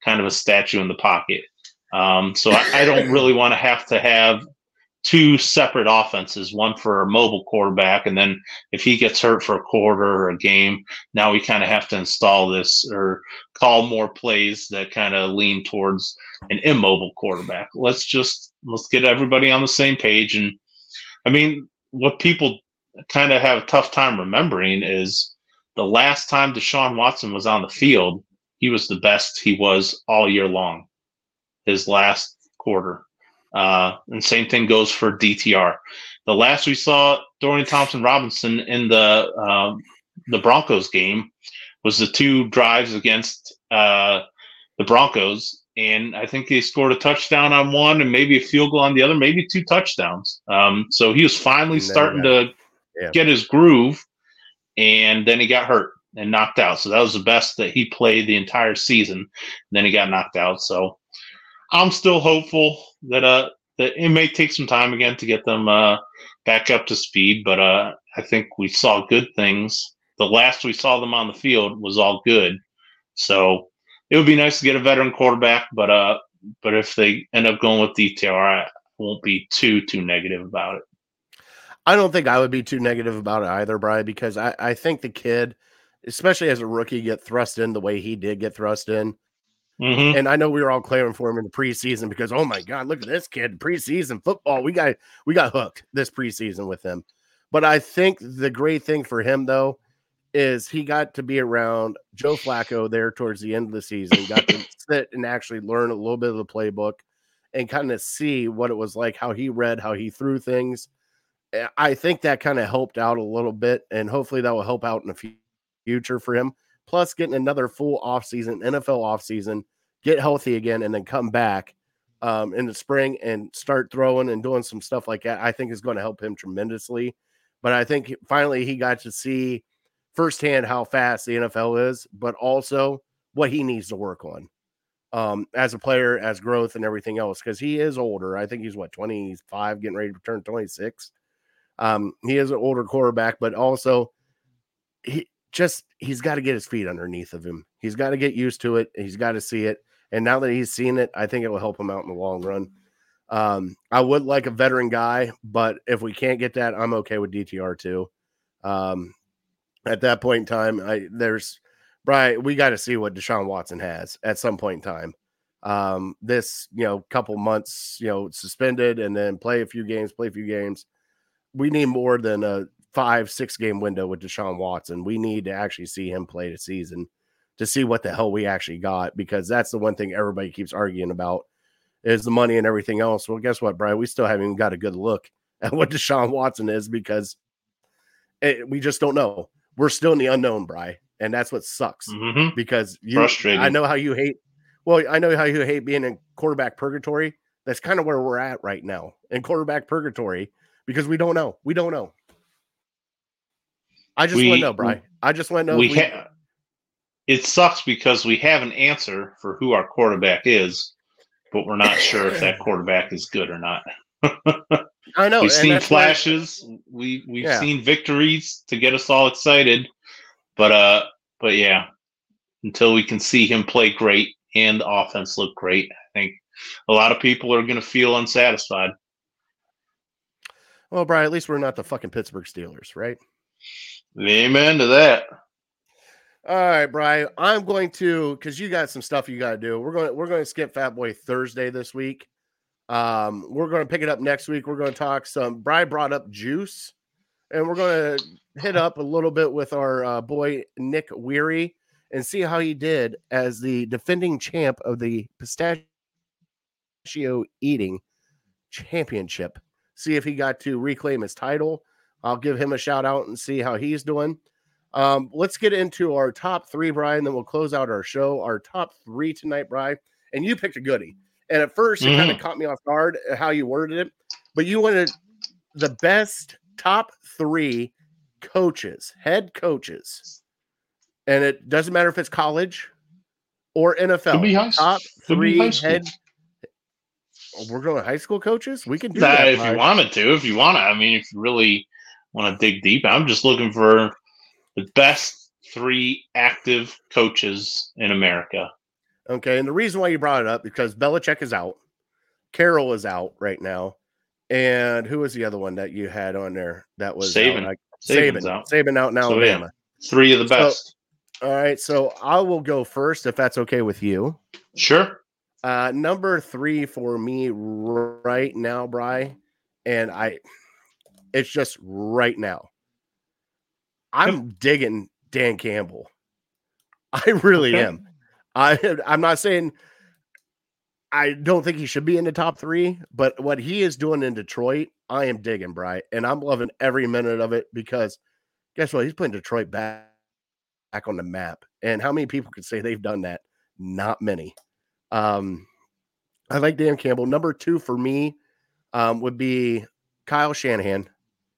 kind of a statue in the pocket. So I don't really want to have two separate offenses, one for a mobile quarterback, and then if he gets hurt for a quarter or a game, now we kind of have to install this or call more plays that kind of lean towards an immobile quarterback. Let's get everybody on the same page. And I mean, what people kind of have a tough time remembering is the last time Deshaun Watson was on the field, he was the best he was all year long, his last quarter. And same thing goes for DTR. The last we saw Dorian Thompson-Robinson in the Broncos game was the 2 drives against the Broncos, and I think he scored a touchdown on one and maybe a field goal on the other, maybe 2 touchdowns. So he was finally starting to get his groove, and then he got hurt and knocked out. So that was the best that he played the entire season. And then he got knocked out. So I'm still hopeful that it may take some time again to get them back up to speed, but I think we saw good things. The last we saw them on the field was all good. So it would be nice to get a veteran quarterback, but if they end up going with DTR, I won't be too negative about it. I don't think I would be too negative about it either, Brian, because I think the kid, especially as a rookie, get thrust in the way he did get thrust in. Mm-hmm. And I know we were all clamoring for him in the preseason because, oh my God, look at this kid, preseason football. We got hooked this preseason with him. But I think the great thing for him, though, is he got to be around Joe Flacco there towards the end of the season. He got to sit and actually learn a little bit of the playbook and kind of see what it was like, how he read, how he threw things. I think that kind of helped out a little bit, and hopefully that will help out in the future for him. Plus getting another full offseason, NFL offseason, get healthy again, and then come back in the spring and start throwing and doing some stuff like that, I think is going to help him tremendously. But I think finally he got to see firsthand how fast the NFL is, but also what he needs to work on as a player, as growth and everything else, because he is older. I think he's, 25, getting ready to turn 26. He is an older quarterback, but also he's got to get his feet underneath of him. He's got to get used to it. He's got to see it. And now that he's seen it, I think it will help him out in the long run. I would like a veteran guy, but if we can't get that, I'm okay with DTR too. At that point in time, Brian, we got to see what Deshaun Watson has at some point in time. This, couple months, suspended and then play a few games. We need more than a 5-6 game window with Deshaun Watson. We need to actually see him play the season to see what the hell we actually got, because that's the one thing everybody keeps arguing about is the money and everything else. Well, guess what, Brian? We still haven't even got a good look at what Deshaun Watson is because we just don't know. We're still in the unknown, Brian, and that's what sucks because frustrating. I know how you hate being in quarterback purgatory. That's kind of where we're at right now in quarterback purgatory because we don't know. We don't know. I just want to know, Brian. I just want to know. It sucks because we have an answer for who our quarterback is, but we're not sure if that quarterback is good or not. I know. We've seen flashes. We've seen victories to get us all excited, but yeah, until we can see him play great and the offense look great, I think a lot of people are going to feel unsatisfied. Well, Brian, at least we're not the fucking Pittsburgh Steelers, right? Amen to that. All right, Brian. I'm going to, because you got some stuff you got to do. We're going to skip Fat Boy Thursday this week. We're going to pick it up next week. We're going to talk some. Brian brought up juice, and we're going to hit up a little bit with our boy Nick Weary and see how he did as the defending champ of the pistachio eating championship. See if he got to reclaim his title. I'll give him a shout out and see how he's doing. Let's get into our top 3, Brian, then we'll close out our show. Our top 3 tonight, Brian, and you picked a goodie. And at first, it kind of caught me off guard how you worded it, but you wanted the best top 3 coaches, head coaches, and it doesn't matter if it's college or NFL. Could be high school. Top 3 head. We're going high school coaches. We can do that if you wanted to. If you want to, I mean, if you really want to dig deep, I'm just looking for the best 3 active coaches in America. Okay, and the reason why you brought it up because Belichick is out, Carroll is out right now, and who was the other one that you had on there that was Saban. out? Saban's out. Saban out in Alabama. Yeah, 3 of the best. All right, so I will go first if that's okay with you. Sure. Number 3 for me right now, Bri, and it's just right now. I'm digging Dan Campbell. I really am. I'm not saying I don't think he should be in the top 3, but what he is doing in Detroit, I am digging, Bri, and I'm loving every minute of it because guess what? He's putting Detroit back on the map. And how many people could say they've done that? Not many. I like Dan Campbell. Number 2 for me would be Kyle Shanahan.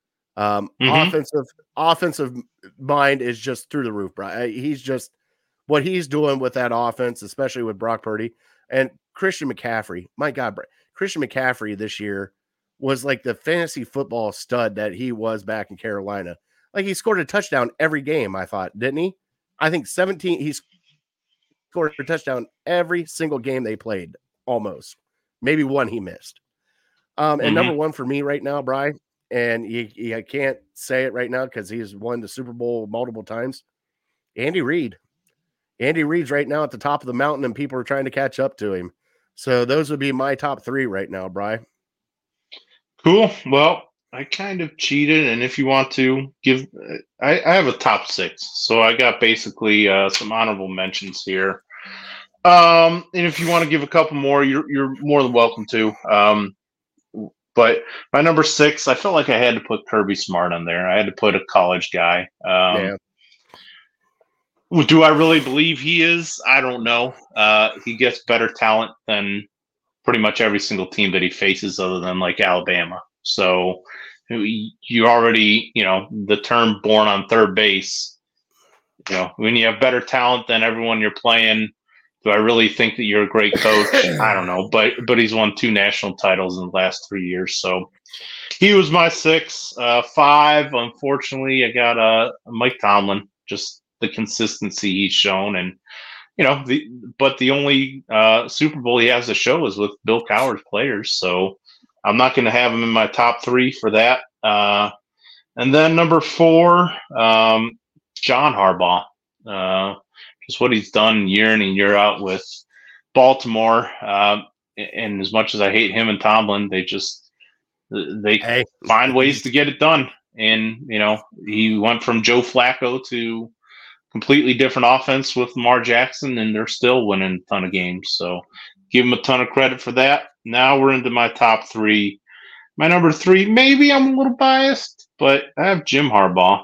Offensive mind is just through the roof, bro. He's just what he's doing with that offense, especially with Brock Purdy and Christian McCaffrey. My God, bro. Christian McCaffrey this year was like the fantasy football stud that he was back in Carolina. Like he scored a touchdown every game, I thought, didn't he? I think 17. He scored a touchdown every single game they played, almost. Maybe one he missed. And number 1 for me right now, Bri, and I can't say it right now because he's won the Super Bowl multiple times. Andy Reid. Andy Reid's right now at the top of the mountain, and people are trying to catch up to him. So those would be my top 3 right now, Bri. Cool. Well, I kind of cheated, and if you want to give, I have a top 6, so I got basically some honorable mentions here. And if you want to give a couple more, you're more than welcome to. But my number 6, I felt like I had to put Kirby Smart on there. I had to put a college guy. Do I really believe he is? I don't know. He gets better talent than pretty much every single team that he faces other than like Alabama. So you already, the term born on third base, when you have better talent than everyone you're playing, do I really think that you're a great coach? I don't know, but he's won 2 national titles in the last 3 years. So he was my 6. 5, unfortunately, I got Mike Tomlin, just the consistency he's shown. And, the only Super Bowl he has to show is with Bill Cowher's players. So I'm not going to have him in my top 3 for that. And then number 4, John Harbaugh. Just what he's done year in and year out with Baltimore. And as much as I hate him and Tomlin, they find ways to get it done. And, he went from Joe Flacco to completely different offense with Lamar Jackson, and they're still winning a ton of games. So give him a ton of credit for that. Now we're into my top 3. My number 3, maybe I'm a little biased, but I have Jim Harbaugh.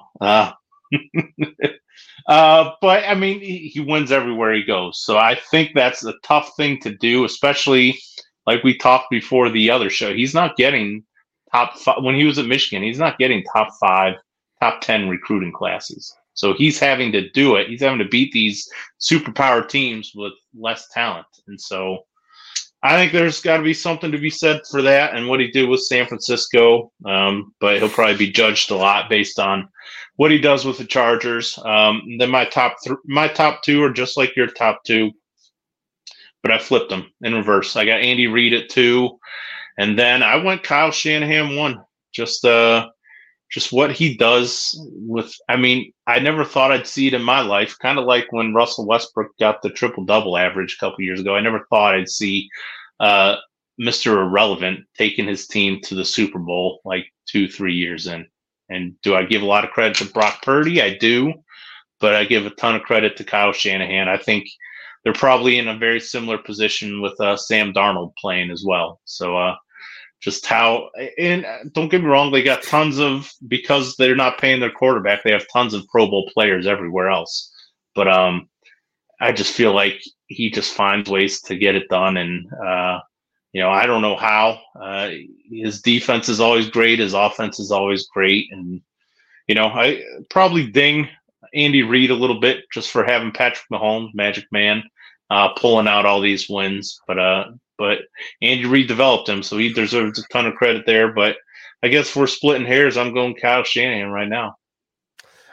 But I mean, he wins everywhere he goes. So I think that's a tough thing to do, especially like we talked before the other show. He's not getting top 5 when he was at Michigan. He's not getting top 5, top 10 recruiting classes. So he's having to do it. He's having to beat these superpower teams with less talent. And so I think there's got to be something to be said for that and what he did with San Francisco. But he'll probably be judged a lot based on what he does with the Chargers. Then my top 2 are just like your top 2, but I flipped them in reverse. I got Andy Reid at 2, and then I went Kyle Shanahan 1. Just what he does with, I mean, I never thought I'd see it in my life. Kind of like when Russell Westbrook got the triple-double average a couple years ago. I never thought I'd see Mr. Irrelevant taking his team to the Super Bowl like 2-3 years in. And do I give a lot of credit to Brock Purdy? I do, but I give a ton of credit to Kyle Shanahan. I think they're probably in a very similar position with Sam Darnold playing as well. So just how, and don't get me wrong, they got tons of, because they're not paying their quarterback, they have tons of Pro Bowl players everywhere else. But I just feel like he just finds ways to get it done. And, I don't know how. His defense is always great. His offense is always great. And, I probably ding Andy Reid a little bit just for having Patrick Mahomes, Magic Man, pulling out all these wins. But Andy Reid developed him, so he deserves a ton of credit there. But I guess if we're splitting hairs, I'm going Kyle Shanahan right now.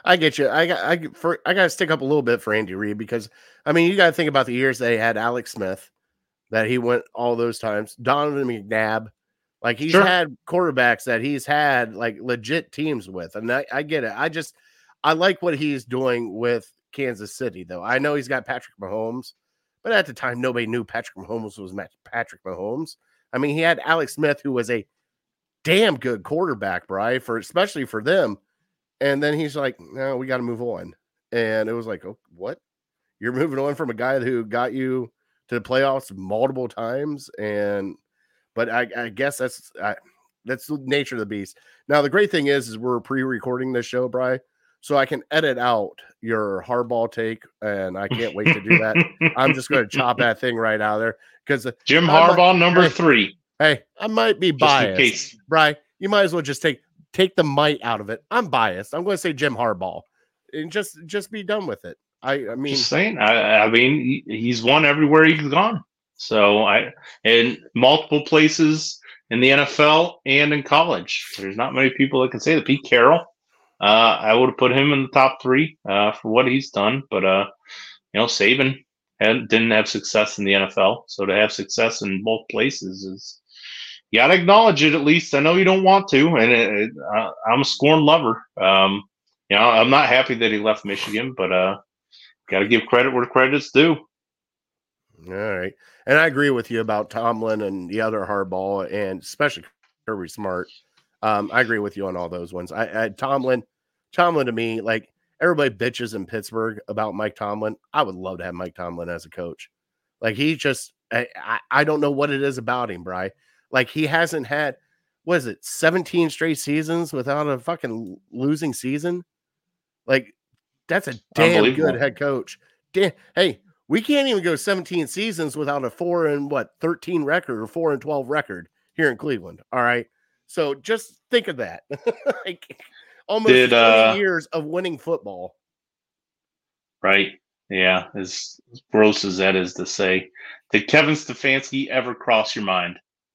I get you. I got to stick up a little bit for Andy Reid because I mean you got to think about the years they had Alex Smith, that he went all those times. Donovan McNabb, like he's had quarterbacks that he's had like legit teams with, and I get it. I like what he's doing with Kansas City though. I know he's got Patrick Mahomes, but at the time nobody knew Patrick Mahomes was Patrick Mahomes. I mean he had Alex Smith, who was a damn good quarterback, Brian, especially for them. And then he's like, no, we got to move on. And it was like, oh, what? You're moving on from a guy who got you to the playoffs multiple times. But I guess that's the nature of the beast. Now, the great thing is we're pre-recording this show, Bri, so I can edit out your hardball take, and I can't wait to do that. I'm just going to chop that thing right out of there. Because Jim Harbaugh, number 3. Hey, I might be biased. Bri, you might as well just take the might out of it. I'm biased. I'm going to say Jim Harbaugh, and just be done with it. I mean, just saying. I mean, he's won everywhere he's gone. So in multiple places in the NFL and in college. There's not many people that can say that. Pete Carroll, I would have put him in the top 3 for what he's done. But Saban didn't have success in the NFL, so to have success in both places is. You got to acknowledge it at least. I know you don't want to, and I'm a scorn lover. I'm not happy that he left Michigan, but got to give credit where credit's due. All right. And I agree with you about Tomlin and the other Harbaugh, and especially Kirby Smart. I agree with you on all those ones. Tomlin to me, like everybody bitches in Pittsburgh about Mike Tomlin. I would love to have Mike Tomlin as a coach. Like he just, I don't know what it is about him, Bri. Like he hasn't had, 17 straight seasons without a fucking losing season? Like that's a damn good head coach. Hey, we can't even go 17 seasons without a 4-13 record or 4-12 record here in Cleveland. All right. So just think of that. Like almost 20 years of winning football. Right. Yeah. As gross as that is to say, did Kevin Stefanski ever cross your mind?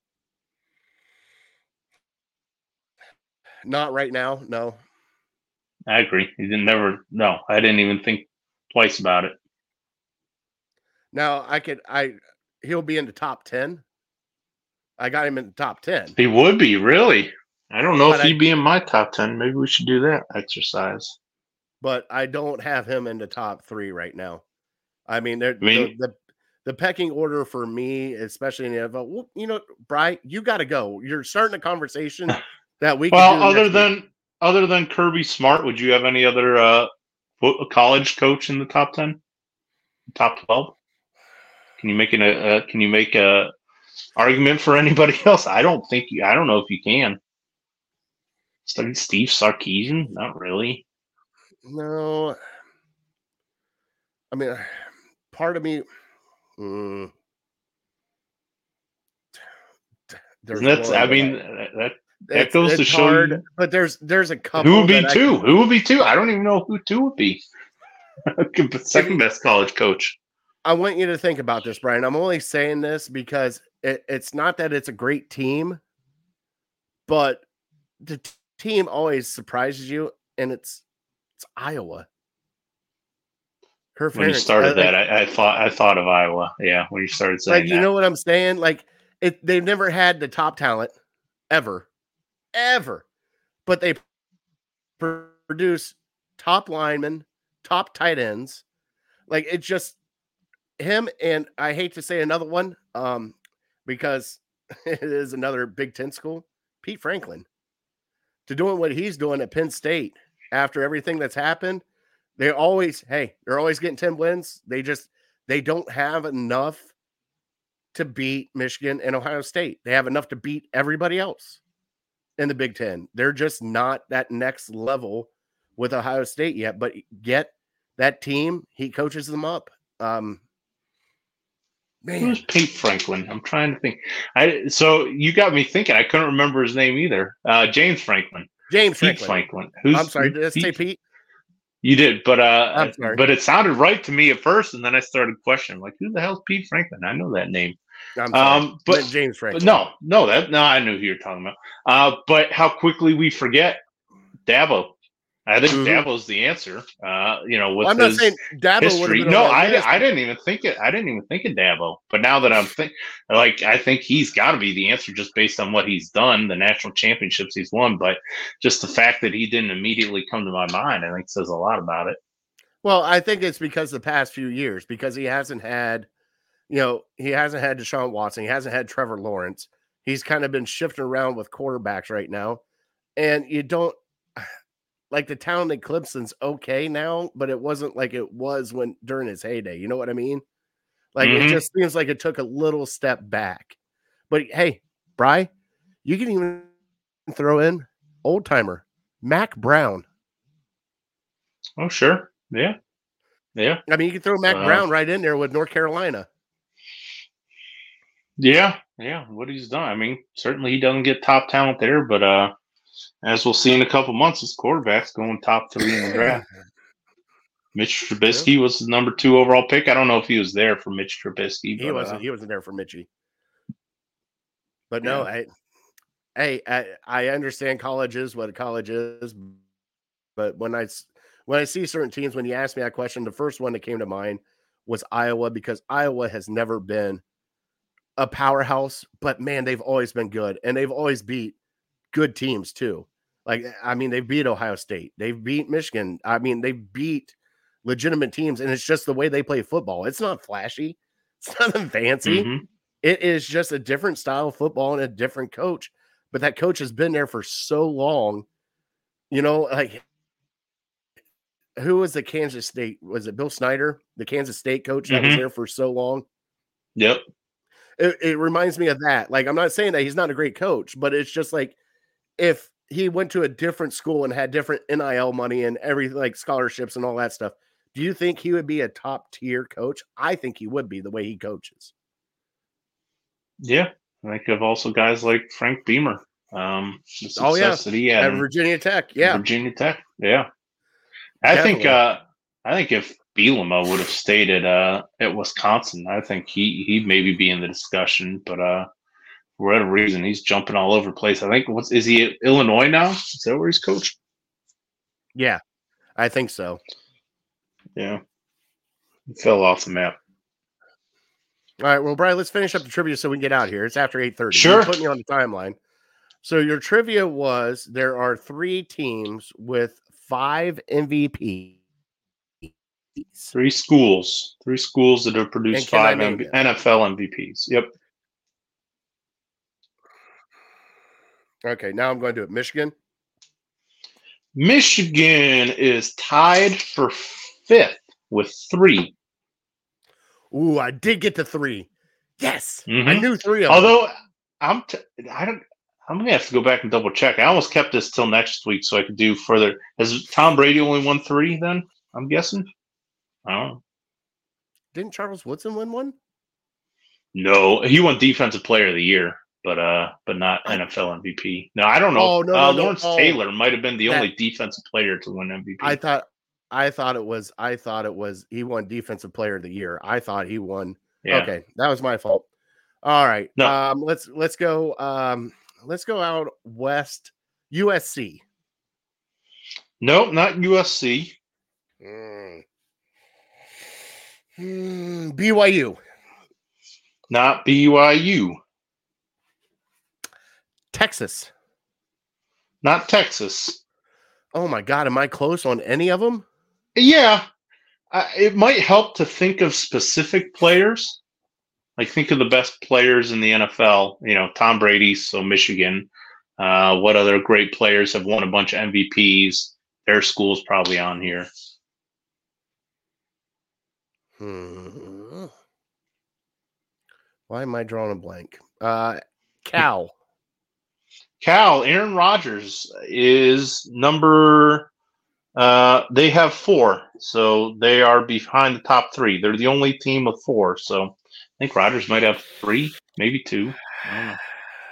Not right now. No. I agree. He no, I didn't even think twice about it. Now he'll be in the top 10. I got him in the top 10. He would be, really. I don't know if he'd be in my top 10. Maybe we should do that exercise. But I don't have him in the top 3 right now. I mean, the pecking order for me, especially in the NFL, well, Bri, you got to go. You're starting a conversation that we can do other than Kirby Smart, would you have any other college coach in the top 10? Top 12? Can you make a argument for anybody else? I don't know if you can. Study Steve Sarkisian? Not really. No. I mean, part of me. That goes to show hard, you. But there's a couple. Who would be 2? Who would be 2? I don't even know who 2 would be. Second best college coach. I want you to think about this, Brian. I'm only saying this because it's not that it's a great team, but the team always surprises you, and it's Iowa. When you started I thought of Iowa. Yeah, when you started saying that. You know what I'm saying? Like they've never had the top talent ever, but they produce top linemen, top tight ends. Like it's just him, and I hate to say another one, because it is another Big Ten school, Pete Franklin, to doing what he's doing at Penn State after everything that's happened. They're always getting 10 wins. They don't have enough to beat Michigan and Ohio State. They have enough to beat everybody else in the Big Ten. They're just not that next level with Ohio State yet, but get that team, he coaches them up. Who's Pete Franklin? I'm trying to think. So you got me thinking. I couldn't remember his name either. James Franklin. Pete Franklin. I'm sorry. Did I say Pete? You did, but I'm sorry. But it sounded right to me at first, and then I started questioning, like, who the hell's Pete Franklin? I know that name. I'm sorry. But James Franklin. No, I knew who you're talking about. But how quickly we forget Dabo. I think Dabo's the answer. With I'm his not saying Dabo history. would have been No, on that list. I didn't even think it. I didn't even think of Dabo. But now that I'm I think he's got to be the answer just based on what he's done, the national championships he's won. But just the fact that he didn't immediately come to my mind, I think says a lot about it. Well, I think it's because the past few years, because he hasn't had Deshaun Watson, he hasn't had Trevor Lawrence. He's kind of been shifting around with quarterbacks right now, and you don't. Like the talented Clemson's okay now, but it wasn't like it was during his heyday. You know what I mean? Like It just seems like it took a little step back. But hey, Bri, you can even throw in old timer Mac Brown. Oh, sure. Yeah. Yeah. I mean, you can throw Mac Brown right in there with North Carolina. Yeah. Yeah. What he's done. I mean, certainly he doesn't get top talent there, but as we'll see in a couple months, his quarterback's going top 3 in the draft. Mitch Trubisky was the number 2 overall pick. I don't know if he was there for Mitch Trubisky. He wasn't there for Mitchie. But no, I understand college is what college is. But when I see certain teams, when you ask me that question, the first one that came to mind was Iowa, because Iowa has never been a powerhouse, but man, they've always been good, and they've always beat good teams too. Like, I mean, they beat Ohio State, they've beat Michigan. I mean, they beat legitimate teams, and it's just the way they play football. It's not flashy, it's nothing fancy. Mm-hmm. It is just a different style of football and a different coach. But that coach has been there for so long. Like, who was the Kansas State? Was it Bill Snyder, the Kansas State coach that was there for so long? Yep. It reminds me of that. Like, I'm not saying that he's not a great coach, but it's just like if he went to a different school and had different NIL money and everything, like scholarships and all that stuff, do you think he would be a top tier coach? I think he would be, the way he coaches. Yeah. I think of also guys like Frank Beamer. The success that he had at Virginia Tech. Yeah. Virginia Tech. Yeah. I think if Bielema would have stayed at Wisconsin, I think he'd maybe be in the discussion. But for whatever reason, he's jumping all over the place. I think is he at Illinois now? Is that where he's coached? Yeah, I think so. Yeah, he fell off the map. All right, well, Brian, let's finish up the trivia so we can get out of here. It's after 8:30. Sure. You put me on the timeline. So your trivia was there are 3 teams with 5 MVPs. 3 schools that have produced 5 NFL MVPs. Yep. Okay, now I'm going to do it. Michigan. Michigan is tied for 5th with 3. Ooh, I did get to 3. Yes, Mm-hmm. I knew 3 of them. Although I'm gonna have to go back and double check. I almost kept this till next week so I could do further. Has Tom Brady only won 3 then? I'm guessing. I don't know. Didn't Charles Woodson win one? No, he won Defensive Player of the Year, but not NFL MVP. No, I don't know. Oh, no, Lawrence Taylor might have been the only defensive player to win MVP. I thought it was he won Defensive Player of the Year. I thought he won. Yeah. Okay, that was my fault. All right. No. Let's go out west. USC. No, not USC. BYU. Not BYU. Texas. Not Texas. Oh my God, am I close on any of them? Yeah. It might help to think of specific players. Like, think of the best players in the NFL. Tom Brady, so Michigan. What other great players have won a bunch of MVPs? Their school's probably on here. Why am I drawing a blank? Cal. Aaron Rodgers is number. They have 4, so they are behind the top 3. They're the only team with 4, so I think Rodgers might have 3, maybe 2. I don't know.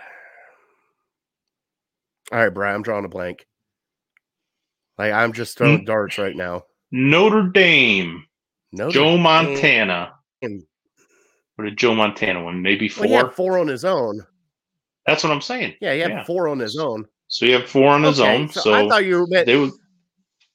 All right, Brian, I'm drawing a blank. Like, I'm just throwing darts right now. Notre Dame. Joe Montana. What did Joe Montana win? Maybe 4? Well, he had 4 on his own. That's what I'm saying. Yeah, he had 4 on his own. So you have 4 on his own. So I thought you meant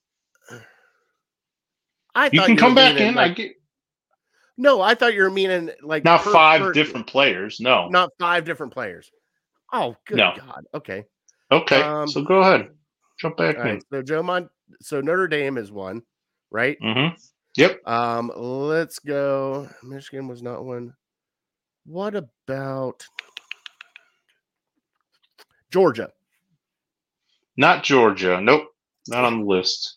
You can come back in. No, I thought you were meaning like not five different players. No, not 5 different players. Oh, good God. Okay. Okay. So go ahead. Jump back in. Right, so so Notre Dame is one, right? Mm-hmm. Yep. Let's go. Michigan was not one. What about Georgia? Not Georgia. Nope. Not on the list.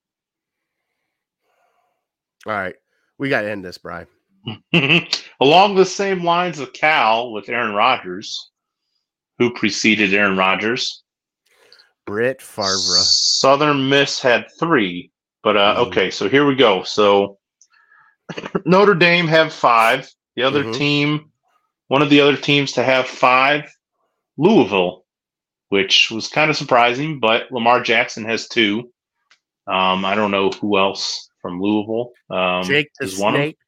All right. We got to end this, Brian. Along the same lines of Cal with Aaron Rodgers, who preceded Aaron Rodgers. Brett Favre. Southern Miss had 3. But, okay, so here we go. So Notre Dame have 5. The other team, one of the other teams to have 5, Louisville, which was kind of surprising, but Lamar Jackson has 2. I don't know who else from Louisville. Jake the is one Snake.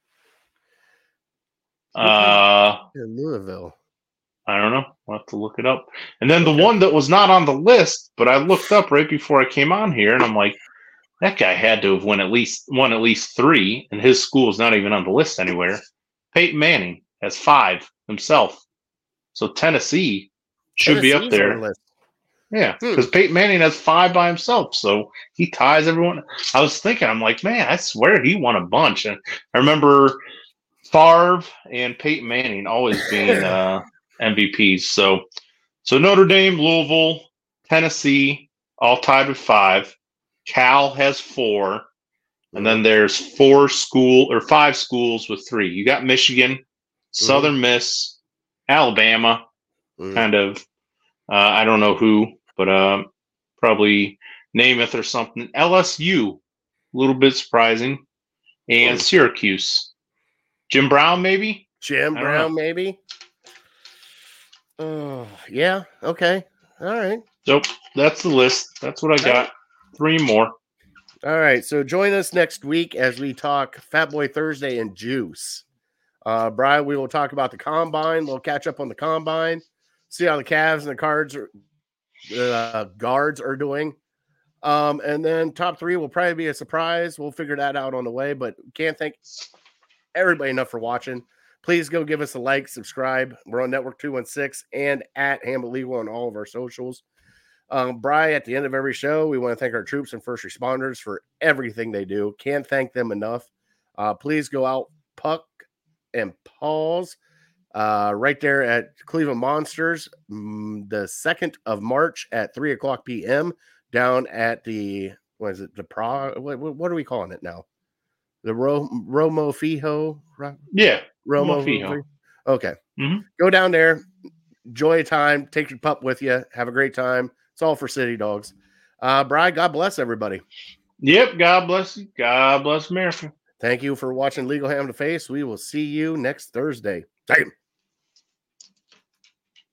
In Louisville. I don't know. I'll have to look it up. And then the one that was not on the list, but I looked up right before I came on here, and I'm like, that guy had to have won at least 3, and his school is not even on the list anywhere. Peyton Manning has 5 himself. So Tennessee should be up there. Yeah, because Peyton Manning has 5 by himself, so he ties everyone. I was thinking, I'm like, man, I swear he won a bunch. And I remember Favre and Peyton Manning always being MVPs. So Notre Dame, Louisville, Tennessee, all tied with 5. Cal has 4, and then there's 5 schools with 3. You got Michigan, Southern Miss, Alabama, kind of. I don't know who, but probably Namath or something. LSU, a little bit surprising, and Syracuse. Jim Brown, maybe. Maybe. Oh, yeah. Okay. All right. So that's the list. That's what I got. 3 more. All right. So join us next week as we talk Fat Boy Thursday and Juice. Brian, we will talk about the combine. We'll catch up on the combine. See how the Cavs and the guards are doing. And then top 3 will probably be a surprise. We'll figure that out on the way, but can't thank everybody enough for watching. Please go give us a like, subscribe. We're on Network 216 and at Hamlet Legal on all of our socials. Brian, at the end of every show, we want to thank our troops and first responders for everything they do. Can't thank them enough. Please go out, Puck and Paws. Right there at Cleveland Monsters, the 2nd of March at 3:00 p.m. down at the what are we calling it now? The Romo Fijo? Yeah, Romo Fijo. Okay. Go down there, enjoy a time, take your pup with you, have a great time. It's all for City Dogs. Brian, God bless everybody. Yep, God bless you. God bless America. Thank you for watching Legal Ham to Face. We will see you next Thursday. Damn.